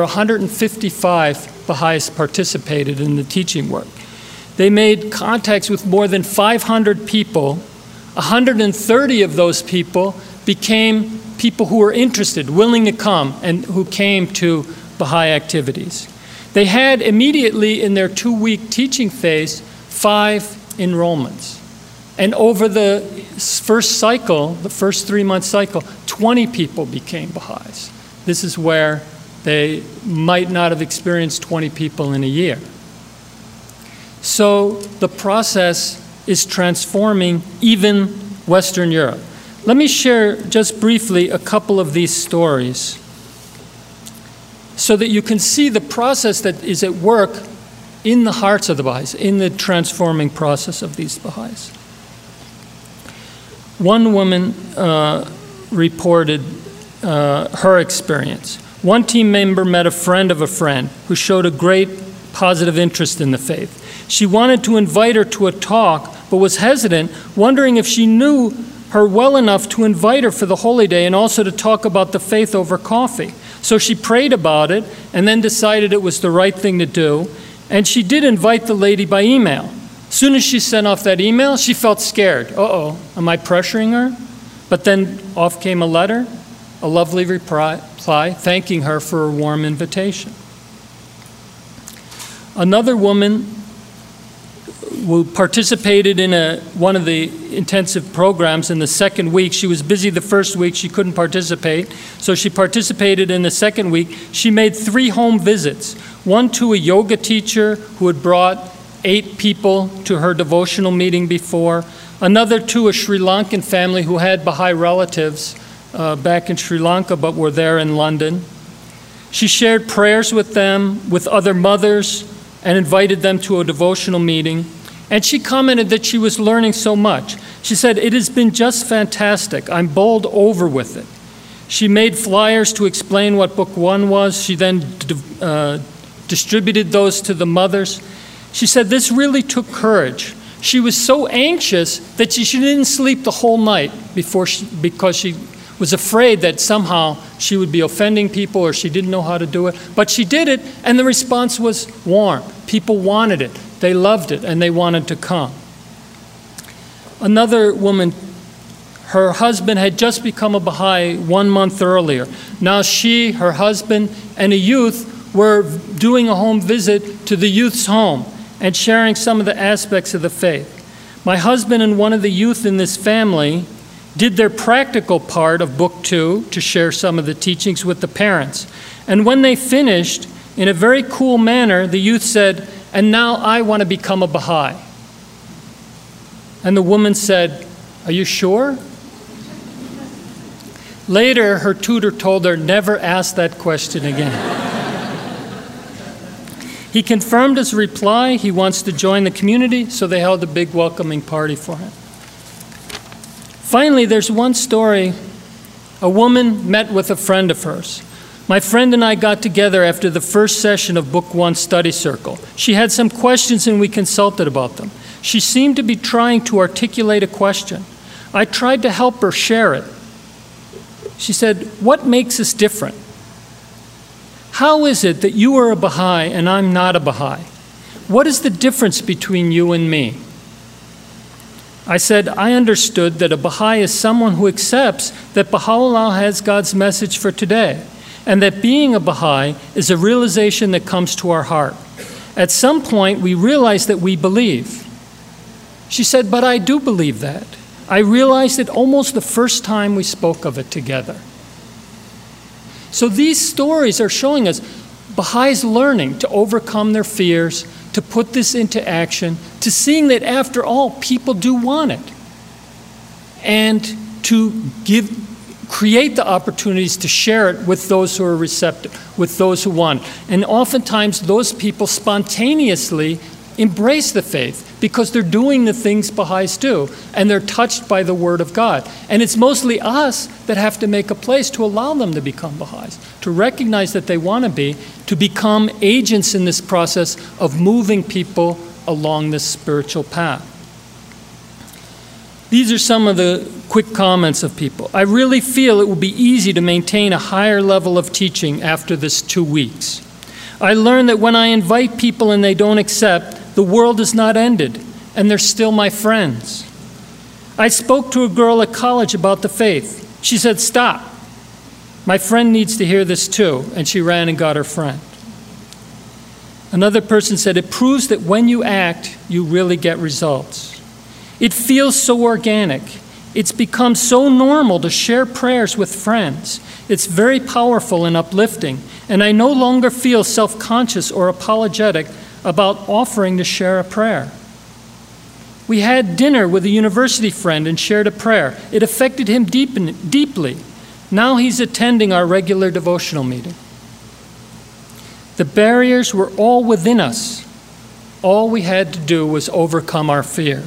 155 Baha'is participated in the teaching work. They made contacts with more than 500 people. 130 of those people became people who were interested, willing to come, and who came to Baha'i activities. They had immediately in their 2-week teaching phase 5 enrollments. And over the first cycle, the first 3-month cycle, 20 people became Baha'is. This is where they might not have experienced 20 people in a year. So the process is transforming even Western Europe. Let me share just briefly a couple of these stories so that you can see the process that is at work in the hearts of the Baha'is, in the transforming process of these Baha'is. One woman reported her experience. One team member met a friend of a friend who showed a great positive interest in the faith. She wanted to invite her to a talk, but was hesitant, wondering if she knew her well enough to invite her for the holy day and also to talk about the faith over coffee. So she prayed about it and then decided it was the right thing to do. And she did invite the lady by email. As soon as she sent off that email, she felt scared. Uh-oh, am I pressuring her? But then off came a letter, a lovely reply thanking her for a warm invitation. Another woman who participated in one of the intensive programs in the second week. She was busy the first week. She couldn't participate. So she participated in the second week. She made 3 home visits. One to a yoga teacher who had brought 8 people to her devotional meeting before. Another to a Sri Lankan family who had Baha'i relatives back in Sri Lanka but were there in London. She shared prayers with them, with other mothers, and invited them to a devotional meeting. And she commented that she was learning so much. She said, "It has been just fantastic. I'm bowled over with it." She made flyers to explain what Book 1 was. She then distributed those to the mothers. She said this really took courage. She was so anxious that she didn't sleep the whole night because she was afraid that somehow she would be offending people or she didn't know how to do it. But she did it, and the response was warm. People wanted it. They loved it, and they wanted to come. Another woman, her husband had just become a Baha'i 1 month earlier. Now she, her husband, and a youth were doing a home visit to the youth's home and sharing some of the aspects of the faith. My husband and one of the youth in this family did their practical part of Book 2 to share some of the teachings with the parents. And when they finished, in a very cool manner, the youth said, "And now I want to become a Baha'i." And the woman said, "Are you sure?" Later, her tutor told her, "Never ask that question again." He confirmed his reply. He wants to join the community, so they held a big welcoming party for him. Finally, there's one story. A woman met with a friend of hers. My friend and I got together after the first session of Book 1 study circle. She had some questions and we consulted about them. She seemed to be trying to articulate a question. I tried to help her share it. She said, "What makes us different? How is it that you are a Baha'i and I'm not a Baha'i? What is the difference between you and me?" I said, "I understood that a Baha'i is someone who accepts that Baha'u'llah has God's message for today, and that being a Baha'i is a realization that comes to our heart. At some point, we realize that we believe." She said, "But I do believe that. I realized it almost the first time we spoke of it together." So these stories are showing us Baha'is learning to overcome their fears, to put this into action, to seeing that after all, people do want it, and to create the opportunities to share it with those who are receptive, with those who want it. And oftentimes those people spontaneously embrace the faith because they're doing the things Baha'is do, and they're touched by the Word of God. And it's mostly us that have to make a place to allow them to become Baha'is, to recognize that they want to be, to become agents in this process of moving people along this spiritual path. These are some of the quick comments of people. I really feel it will be easy to maintain a higher level of teaching after this 2 weeks. I learned that when I invite people and they don't accept, the world is not ended, and they're still my friends. I spoke to a girl at college about the faith. She said, "Stop. My friend needs to hear this too," and she ran and got her friend. Another person said, "It proves that when you act, you really get results. It feels so organic. It's become so normal to share prayers with friends. It's very powerful and uplifting, and I no longer feel self-conscious or apologetic about offering to share a prayer. We had dinner with a university friend and shared a prayer. It affected him deeply. Now he's attending our regular devotional meeting. The barriers were all within us. All we had to do was overcome our fear.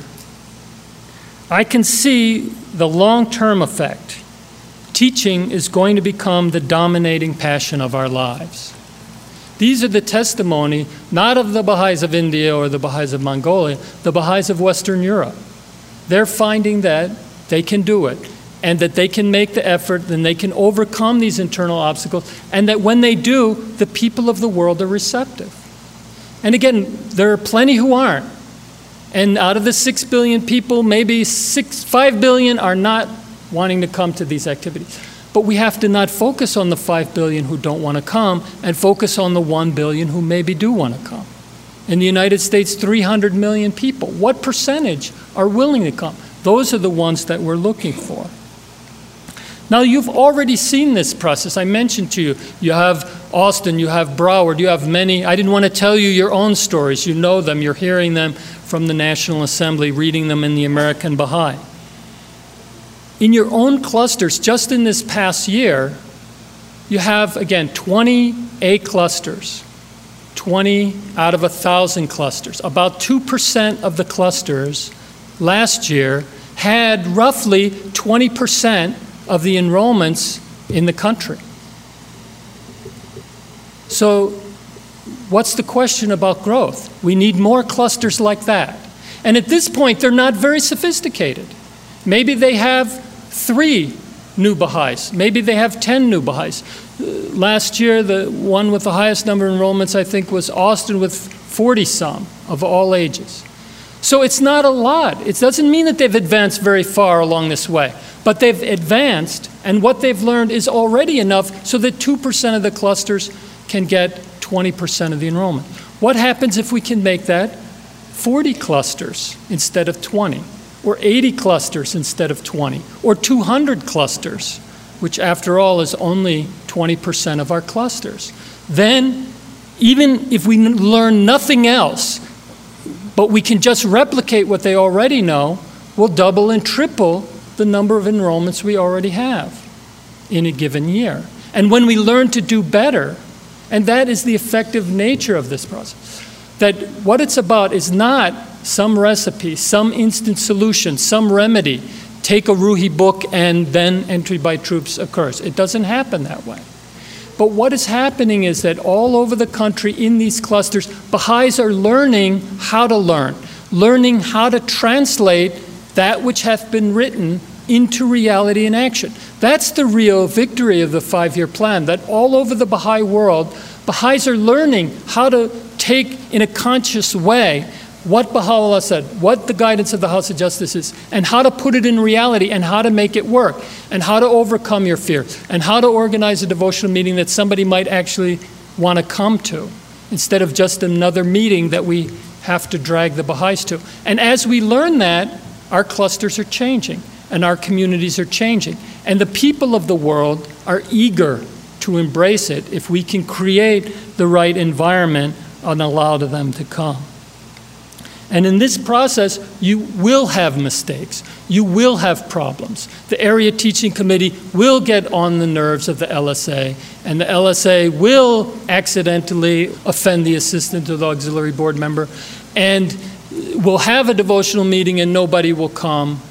I can see the long-term effect. Teaching is going to become the dominating passion of our lives." These are the testimony, not of the Baha'is of India or the Baha'is of Mongolia, the Baha'is of Western Europe. They're finding that they can do it, and that they can make the effort, and they can overcome these internal obstacles, and that when they do, the people of the world are receptive. And again, there are plenty who aren't. And out of the 6 billion people, maybe 5 billion are not wanting to come to these activities. But we have to not focus on the 5 billion who don't want to come and focus on the 1 billion who maybe do want to come. In the United States, 300 million people. What percentage are willing to come? Those are the ones that we're looking for. Now, you've already seen this process. I mentioned to you, you have Austin, you have Broward, you have many. I didn't want to tell you your own stories. You know them. You're hearing them from the National Assembly, reading them in the American Baha'i. In your own clusters, just in this past year, you have, again, 20 A clusters, 20 out of 1,000 clusters. About 2% of the clusters last year had roughly 20% of the enrollments in the country. So what's the question about growth? We need more clusters like that. And at this point, they're not very sophisticated. Maybe they have 3 new Baha'is. Maybe they have 10 new Baha'is. Last year, the one with the highest number of enrollments, I think, was Austin with 40-some of all ages. So it's not a lot. It doesn't mean that they've advanced very far along this way, but they've advanced, and what they've learned is already enough so that 2% of the clusters can get 20% of the enrollment. What happens if we can make that 40 clusters instead of 20, or 80 clusters instead of 20, or 200 clusters, which after all is only 20% of our clusters? Then, even if we learn nothing else, but we can just replicate what they already know, we'll double and triple the number of enrollments we already have in a given year. And when we learn to do better, and that is the effective nature of this process, that what it's about is not some recipe, some instant solution, some remedy, take a Ruhi book and then entry by troops occurs. It doesn't happen that way. But what is happening is that all over the country in these clusters, Baha'is are learning how to learn, learning how to translate that which hath been written into reality and action. That's the real victory of the 5-year plan, that all over the Baha'i world, Baha'is are learning how to take in a conscious way what Baha'u'llah said, what the guidance of the House of Justice is, and how to put it in reality, and how to make it work, and how to overcome your fear, and how to organize a devotional meeting that somebody might actually want to come to, instead of just another meeting that we have to drag the Baha'is to. And as we learn that, our clusters are changing, and our communities are changing. And the people of the world are eager to embrace it if we can create the right environment and allow them to come. And in this process, you will have mistakes. You will have problems. The Area Teaching Committee will get on the nerves of the LSA, and the LSA will accidentally offend the assistant to the auxiliary board member, and we'll have a devotional meeting and nobody will come.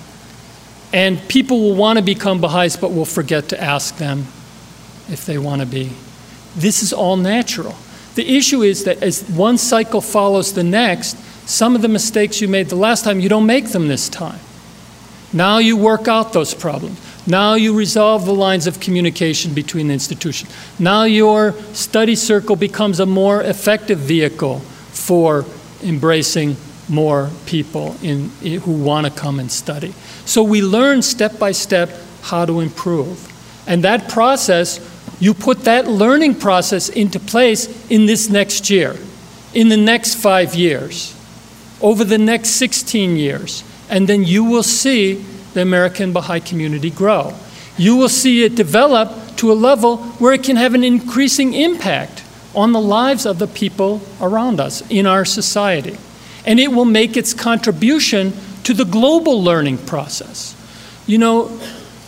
And people will want to become Baha'is, but will forget to ask them if they want to be. This is all natural. The issue is that as one cycle follows the next, some of the mistakes you made the last time, you don't make them this time. Now you work out those problems. Now you resolve the lines of communication between the institutions. Now your study circle becomes a more effective vehicle for embracing more people who want to come and study. So we learn step by step how to improve. And that process, you put that learning process into place in this next year, in the next 5 years, over the next 16 years, and then you will see the American Baha'i community grow. You will see it develop to a level where it can have an increasing impact on the lives of the people around us in our society. And it will make its contribution to the global learning process. You know,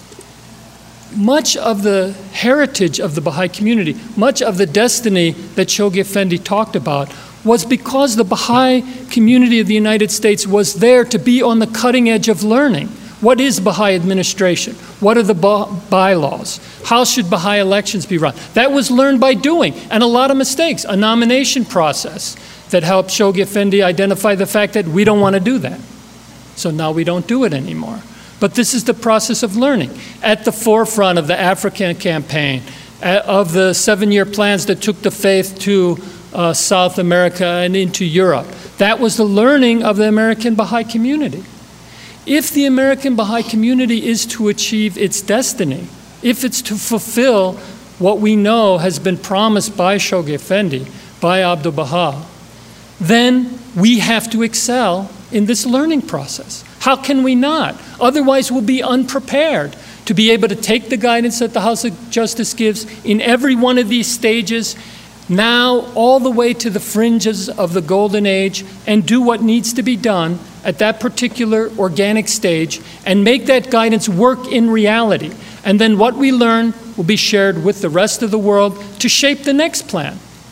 much of the heritage of the Baha'i community, much of the destiny that Shoghi Effendi talked about was because the Baha'i community of the United States was there to be on the cutting edge of learning. What is Baha'i administration? What are the bylaws? How should Baha'i elections be run? That was learned by doing, and a lot of mistakes. A nomination process that helped Shoghi Effendi identify the fact that we don't want to do that. So now we don't do it anymore. But this is the process of learning. At the forefront of the African campaign, of the 7-year plans that took the faith to South America and into Europe. That was the learning of the American Baha'i community. If the American Baha'i community is to achieve its destiny, if it's to fulfill what we know has been promised by Shoghi Effendi, by Abdu'l Baha, then we have to excel in this learning process. How can we not? Otherwise, we'll be unprepared to be able to take the guidance that the House of Justice gives in every one of these stages, now all the way to the fringes of the golden age, and do what needs to be done at that particular organic stage and make that guidance work in reality. And then what we learn will be shared with the rest of the world to shape the next plan.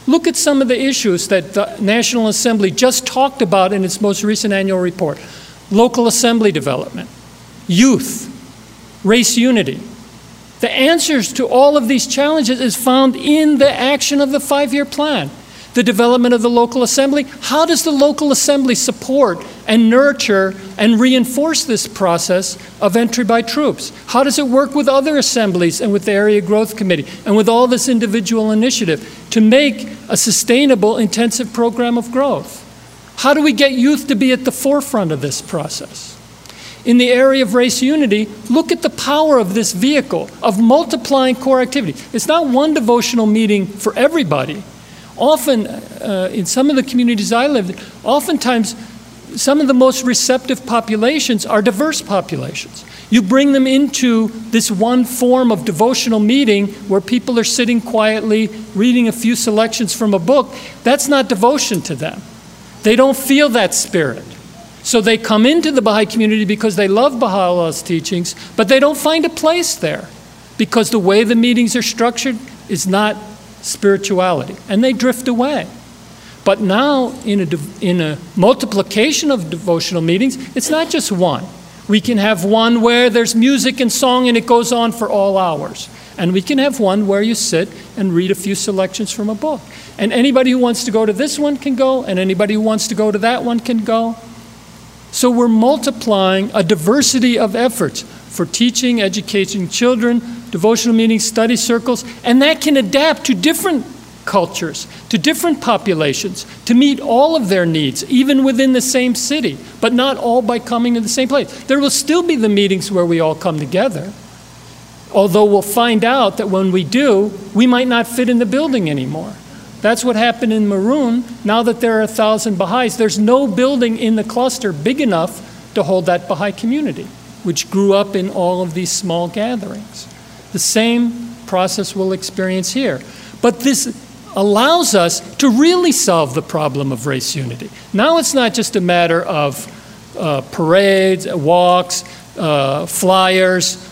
Look at some of the issues that the National Assembly just talked about in its most recent annual report. Local assembly development, youth, race unity. The answers to all of these challenges is found in the action of the 5-year plan. The development of the local assembly. How does the local assembly support and nurture and reinforce this process of entry by troops? How does it work with other assemblies and with the Area Growth Committee and with all this individual initiative to make a sustainable, intensive program of growth? How do we get youth to be at the forefront of this process? In the area of race unity, look at the power of this vehicle of multiplying core activity. It's not one devotional meeting for everybody. Often, in some of the communities I live in, oftentimes some of the most receptive populations are diverse populations. You bring them into this one form of devotional meeting where people are sitting quietly, reading a few selections from a book. That's not devotion to them. They don't feel that spirit. So they come into the Baha'i community because they love Baha'u'llah's teachings, but they don't find a place there because the way the meetings are structured is not spirituality, and they drift away. But now, in a multiplication of devotional meetings, it's not just one. We can have one where there's music and song and it goes on for all hours. And we can have one where you sit and read a few selections from a book. And anybody who wants to go to this one can go, and anybody who wants to go to that one can go. So we're multiplying a diversity of efforts for teaching, educating children, devotional meetings, study circles, and that can adapt to different cultures, to different populations, to meet all of their needs, even within the same city, but not all by coming to the same place. There will still be the meetings where we all come together, although we'll find out that when we do, we might not fit in the building anymore. That's what happened in Maroon. Now that there are 1,000 Baha'is, there's no building in the cluster big enough to hold that Baha'i community, which grew up in all of these small gatherings. The same process we'll experience here. But this allows us to really solve the problem of race unity. Now it's not just a matter of parades, walks, flyers,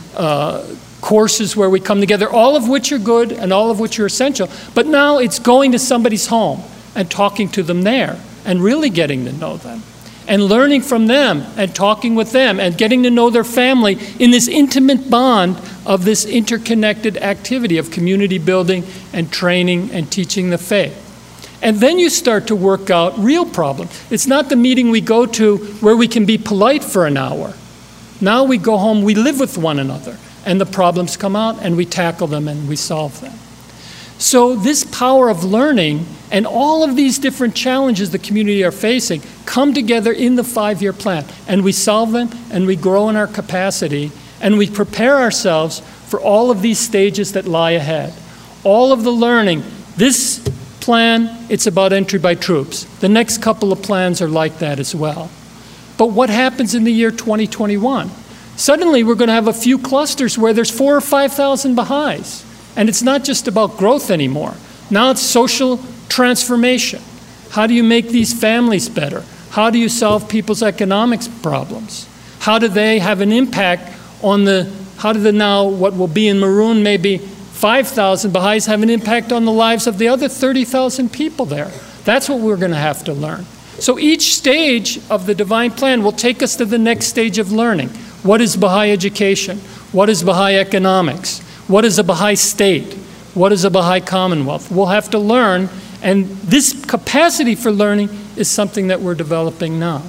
courses where we come together, all of which are good and all of which are essential. But now it's going to somebody's home and talking to them there and really getting to know them and learning from them and talking with them and getting to know their family in this intimate bond of this interconnected activity of community building and training and teaching the faith. And then you start to work out real problems. It's not the meeting we go to where we can be polite for an hour. Now we go home, we live with one another, and the problems come out and we tackle them and we solve them. So this power of learning and all of these different challenges the community are facing come together in the 5-year plan, and we solve them and we grow in our capacity and we prepare ourselves for all of these stages that lie ahead. All of the learning. This plan, it's about entry by troops. The next couple of plans are like that as well. But what happens in the year 2021? Suddenly we're going to have a few clusters where there's 4,000 or 5,000 Baha'is. And it's not just about growth anymore. Now it's social transformation. How do you make these families better? How do you solve people's economics problems? How do they have an impact on how do the now, what will be in Maroon, maybe 5,000 Baha'is have an impact on the lives of the other 30,000 people there? That's what we're going to have to learn. So each stage of the divine plan will take us to the next stage of learning. What is Baha'i education? What is Baha'i economics? What is a Baha'i state? What is a Baha'i commonwealth? We'll have to learn, and this capacity for learning is something that we're developing now.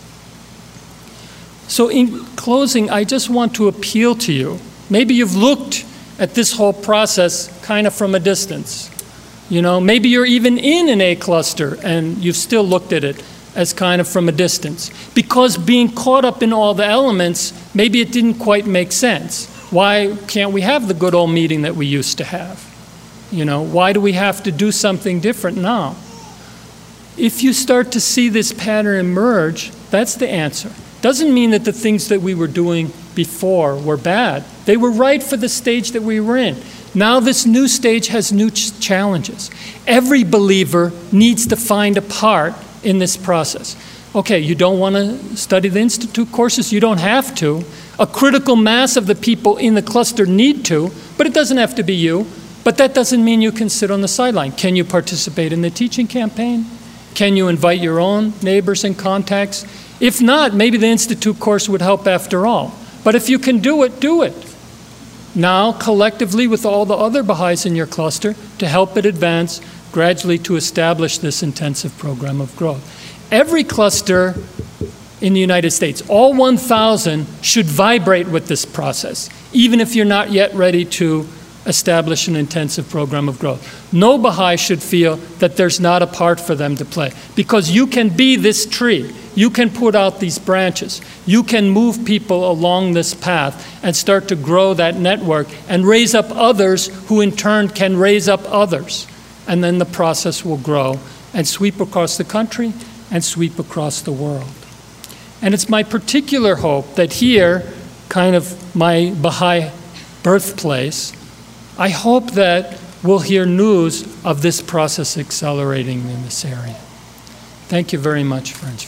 So in closing, I just want to appeal to you. Maybe you've looked at this whole process kind of from a distance. You know, maybe you're even in an A cluster and you've still looked at it as kind of from a distance. Because being caught up in all the elements, maybe it didn't quite make sense. Why can't we have the good old meeting that we used to have? You know, why do we have to do something different now? If you start to see this pattern emerge, that's the answer. Doesn't mean that the things that we were doing before were bad. They were right for the stage that we were in. Now this new stage has new challenges. Every believer needs to find a part in this process. Okay, you don't want to study the Institute courses? You don't have to. A critical mass of the people in the cluster need to, but it doesn't have to be you. But that doesn't mean you can sit on the sideline. Can you participate in the teaching campaign? Can you invite your own neighbors and contacts? If not, maybe the Institute course would help after all. But if you can do it, do it. Now, collectively with all the other Baha'is in your cluster, to help it advance gradually to establish this intensive program of growth. Every cluster in the United States, all 1,000, should vibrate with this process, even if you're not yet ready to establish an intensive program of growth. No Baha'i should feel that there's not a part for them to play, because you can be this tree. You can put out these branches. You can move people along this path and start to grow that network and raise up others who in turn can raise up others. And then the process will grow and sweep across the country and sweep across the world. And it's my particular hope that here, kind of my Baha'i birthplace, I hope that we'll hear news of this process accelerating in this area. Thank you very much, French.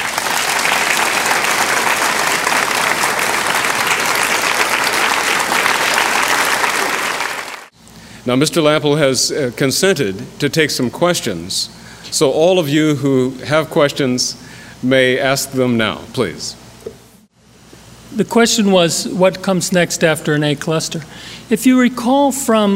Now, Mr. Lampel has consented to take some questions. So all of you who have questions may ask them now, please. The question was, what comes next after an A cluster? If you recall from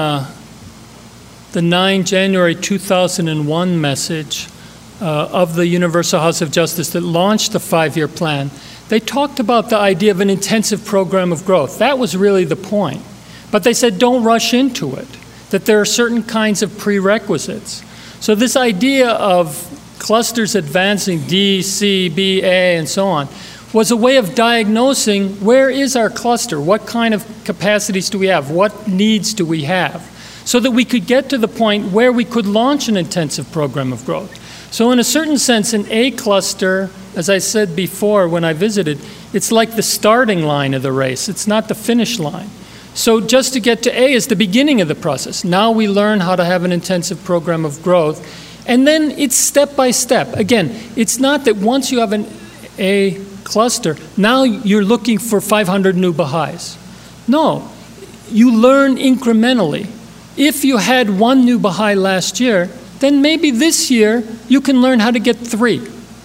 the 9 January 2001 message of the Universal House of Justice that launched the 5-year plan, they talked about the idea of an intensive program of growth. That was really the point. But they said don't rush into it, that there are certain kinds of prerequisites. So this idea of clusters advancing D, C, B, A, and so on, was a way of diagnosing where is our cluster, what kind of capacities do we have, what needs do we have, so that we could get to the point where we could launch an intensive program of growth. So in a certain sense, an A cluster, as I said before when I visited, it's like the starting line of the race, it's not the finish line. So just to get to A is the beginning of the process. Now we learn how to have an intensive program of growth, and then it's step by step. Again, it's not that once you have an A cluster, now you're looking for 500 new Baha'is. No, you learn incrementally. If you had 1 new Baha'i last year, then maybe this year you can learn how to get 3.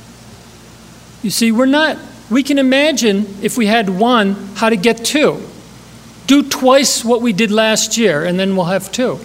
You see, we can imagine if we had 1, how to get 2. Do twice what we did last year, and then we'll have 2.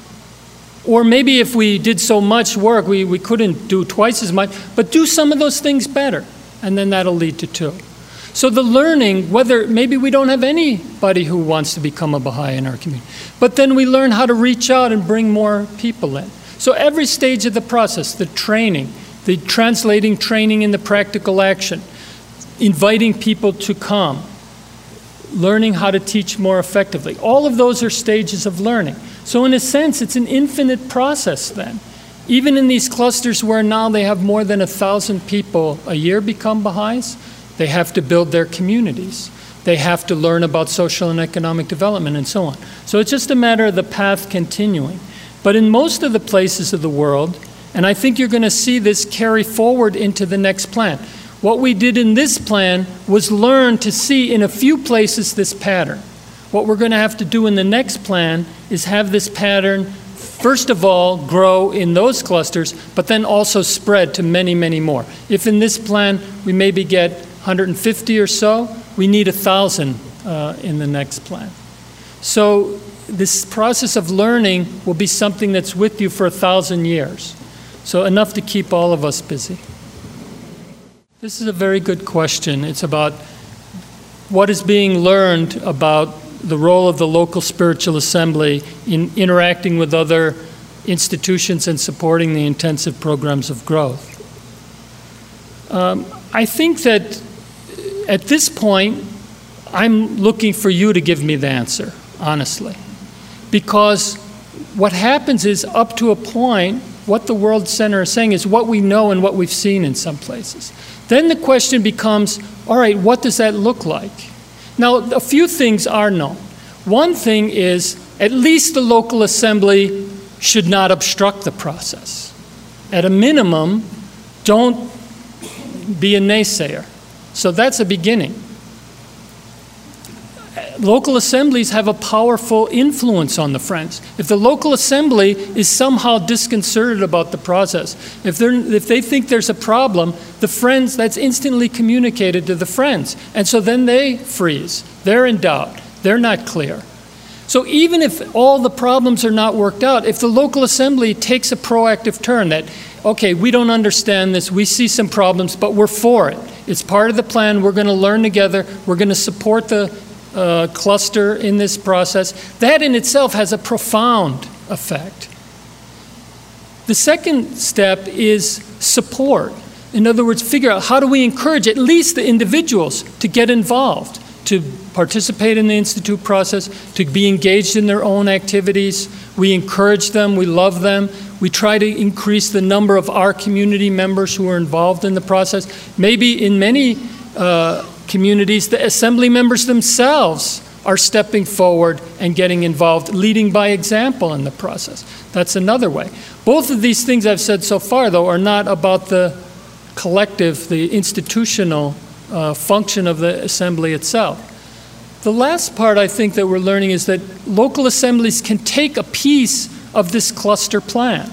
Or maybe if we did so much work, we couldn't do twice as much, but do some of those things better, and then that'll lead to 2. So the learning, whether maybe we don't have anybody who wants to become a Baha'i in our community, but then we learn how to reach out and bring more people in. So every stage of the process, the training, the translating training into practical action, inviting people to come, learning how to teach more effectively. All of those are stages of learning. So in a sense, it's an infinite process then. Even in these clusters where now they have more than 1,000 people a year become Baha'is, they have to build their communities. They have to learn about social and economic development and so on. So it's just a matter of the path continuing. But in most of the places of the world, and I think you're going to see this carry forward into the next plan, what we did in this plan was learn to see in a few places this pattern. What we're going to have to do in the next plan is have this pattern, first of all, grow in those clusters, but then also spread to many, many more. If in this plan we maybe get 150 or so, we need 1,000 in the next plan. So this process of learning will be something that's with you for 1,000 years. So enough to keep all of us busy. This is a very good question. It's about what is being learned about the role of the local spiritual assembly in interacting with other institutions and supporting the intensive programs of growth. I think that at this point, I'm looking for you to give me the answer, honestly. Because what happens is, up to a point, what the World Center is saying is what we know and what we've seen in some places. Then the question becomes, all right, what does that look like? Now, a few things are known. One thing is, at least the local assembly should not obstruct the process. At a minimum, don't be a naysayer. So that's a beginning. local assemblies have a powerful influence on the Friends. If the local assembly is somehow disconcerted about the process, if they think there's a problem, the Friends, that's instantly communicated to the Friends. And so then they freeze. They're in doubt. They're not clear. So even if all the problems are not worked out, if the local assembly takes a proactive turn that, okay, we don't understand this, we see some problems, but we're for it. It's part of the plan, we're going to learn together, we're going to support the cluster in this process, that in itself has a profound effect. The second step is support. In other words, figure out how do we encourage at least the individuals to get involved, to participate in the Institute process, to be engaged in their own activities. We encourage them, we love them. We try to increase the number of our community members who are involved in the process. Maybe in many communities, the assembly members themselves are stepping forward and getting involved, leading by example in the process. That's another way. Both of these things I've said so far, though, are not about the collective, the institutional function of the assembly itself. The last part I think that we're learning is that local assemblies can take a piece of this cluster plan.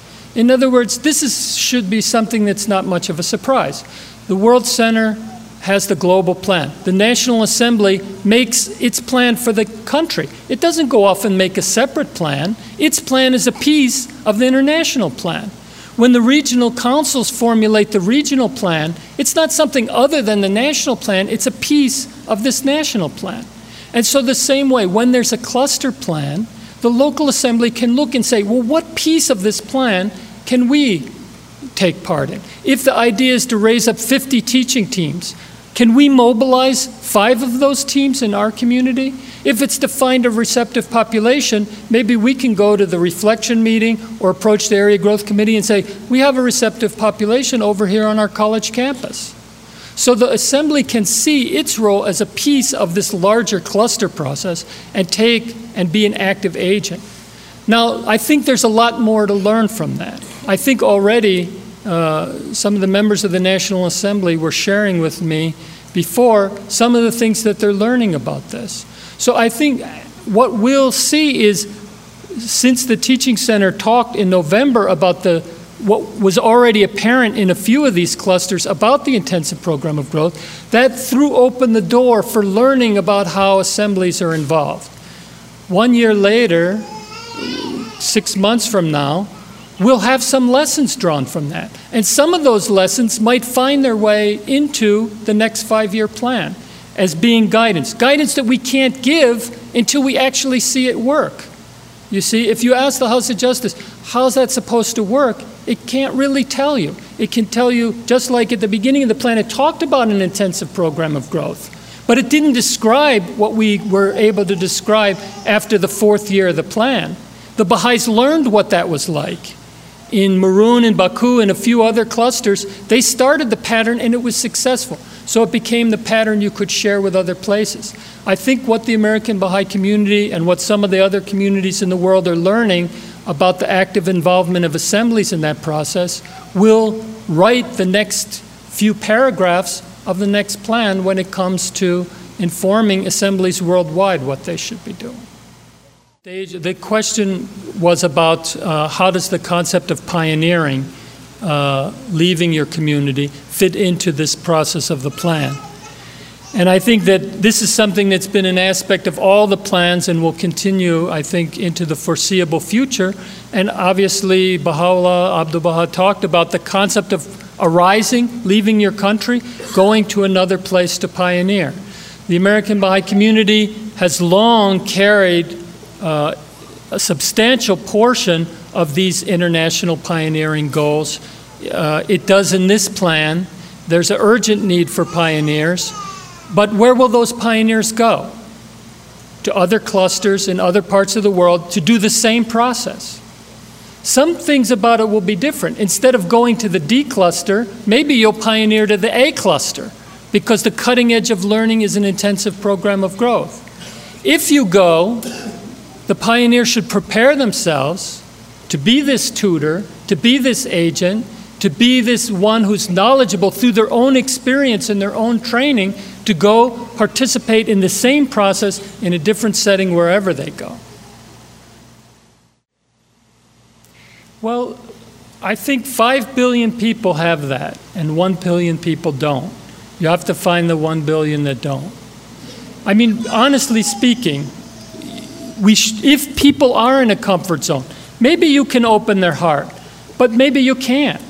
In other words, this should be something that's not much of a surprise. The World Center has the global plan. The National Assembly makes its plan for the country. It doesn't go off and make a separate plan. Its plan is a piece of the international plan. When the regional councils formulate the regional plan, it's not something other than the national plan, it's a piece of this national plan. And so the same way, when there's a cluster plan, the local assembly can look and say, well, what piece of this plan can we take part in? If the idea is to raise up 50 teaching teams, can we mobilize 5 of those teams in our community? If it's to find a receptive population, maybe we can go to the reflection meeting or approach the area growth committee and say, we have a receptive population over here on our college campus. So the assembly can see its role as a piece of this larger cluster process and take and be an active agent. Now, I think there's a lot more to learn from that. I think already some of the members of the National Assembly were sharing with me before some of the things that they're learning about this. So I think what we'll see is, since the Teaching Center talked in November about what was already apparent in a few of these clusters about the intensive program of growth, that threw open the door for learning about how assemblies are involved. 1 year later, 6 months from now, we'll have some lessons drawn from that. And some of those lessons might find their way into the next 5-year plan as being guidance that we can't give until we actually see it work. You see, if you ask the House of Justice, how's that supposed to work? It can't really tell you. It can tell you, just like at the beginning of the plan, it talked about an intensive program of growth, but it didn't describe what we were able to describe after the 4th year of the plan. The Baha'is learned what that was like. In Maroon and Baku and a few other clusters, they started the pattern and it was successful. So it became the pattern you could share with other places. I think what the American Baha'i community and what some of the other communities in the world are learning about the active involvement of assemblies in that process will write the next few paragraphs of the next plan when it comes to informing assemblies worldwide what they should be doing. The question was about how does the concept of pioneering, leaving your community, fit into this process of the plan. And I think that this is something that's been an aspect of all the plans and will continue, I think, into the foreseeable future. And obviously, Baha'u'llah, Abdu'l-Baha talked about the concept of arising, leaving your country, going to another place to pioneer. The American Baha'i community has long carried a substantial portion of these international pioneering goals. It does in this plan. There's an urgent need for pioneers. But where will those pioneers go? To other clusters in other parts of the world to do the same process. Some things about it will be different. Instead of going to the D cluster, maybe you'll pioneer to the A cluster, because the cutting edge of learning is an intensive program of growth. If you go, the pioneers should prepare themselves to be this tutor, to be this agent, to be this one who's knowledgeable through their own experience and their own training to go participate in the same process in a different setting wherever they go. Well, I think 5 billion people have that, and 1 billion people don't. You have to find the 1 billion that don't. I mean, honestly speaking, if people are in a comfort zone, maybe you can open their heart, but maybe you can't.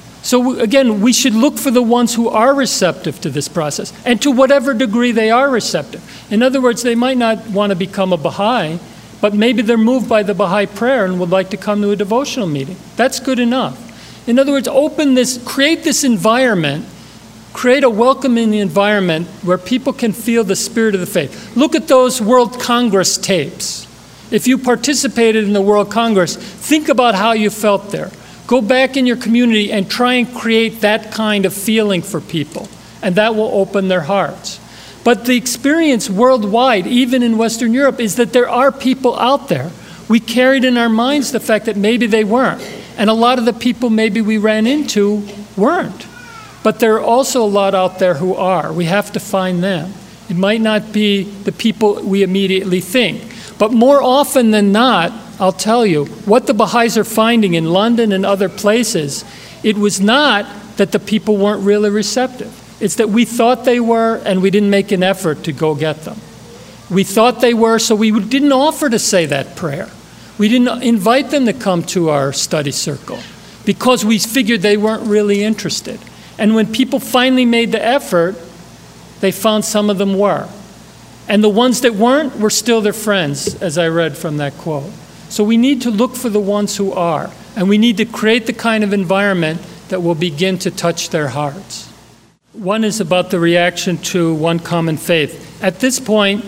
So again, we should look for the ones who are receptive to this process, and to whatever degree they are receptive. In other words, they might not want to become a Baha'i, but maybe they're moved by the Baha'i prayer and would like to come to a devotional meeting. That's good enough. In other words, create this environment, create a welcoming environment where people can feel the spirit of the faith. Look at those World Congress tapes. If you participated in the World Congress, think about how you felt there. Go back in your community and try and create that kind of feeling for people, and that will open their hearts. But the experience worldwide, even in Western Europe, is that there are people out there. We carried in our minds the fact that maybe they weren't, and a lot of the people maybe we ran into weren't. But there are also a lot out there who are. We have to find them. It might not be the people we immediately think. But more often than not, I'll tell you, what the Baha'is are finding in London and other places, it was not that the people weren't really receptive. It's that we thought they were, and we didn't make an effort to go get them. We thought they were, so we didn't offer to say that prayer. We didn't invite them to come to our study circle because we figured they weren't really interested. And when people finally made the effort, they found some of them were. And the ones that weren't were still their friends, as I read from that quote. So we need to look for the ones who are, and we need to create the kind of environment that will begin to touch their hearts. One is about the reaction to One Common Faith. At this point,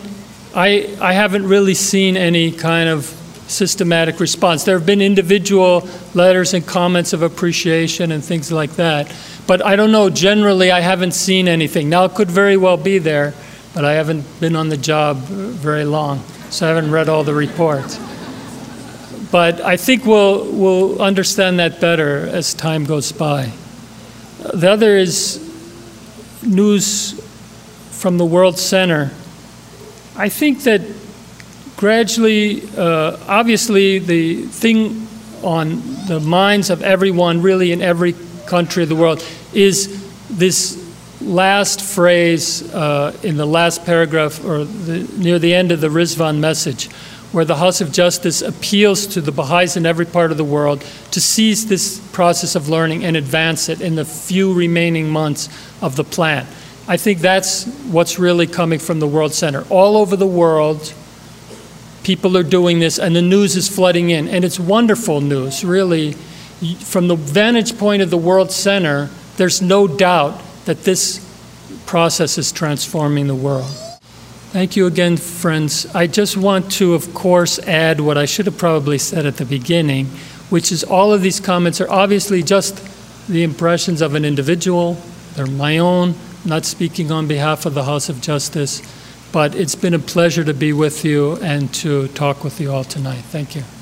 I haven't really seen any kind of systematic response. There have been individual letters and comments of appreciation and things like that, but I don't know, generally I haven't seen anything. Now it could very well be there, but I haven't been on the job very long, so I haven't read all the reports. But I think we'll understand that better as time goes by. The other is news from the World Center. I think that gradually, obviously, the thing on the minds of everyone, really in every country of the world, is this last phrase in the last paragraph, or near the end of the Rizvan message, where the House of Justice appeals to the Baha'is in every part of the world to seize this process of learning and advance it in the few remaining months of the plan. I think that's what's really coming from the World Center. All over the world, people are doing this, and the news is flooding in. And it's wonderful news, really. From the vantage point of the World Center, there's no doubt that this process is transforming the world. Thank you again, friends. I just want to, of course, add what I should have probably said at the beginning, which is all of these comments are obviously just the impressions of an individual. They're my own, not speaking on behalf of the House of Justice, but it's been a pleasure to be with you and to talk with you all tonight. Thank you.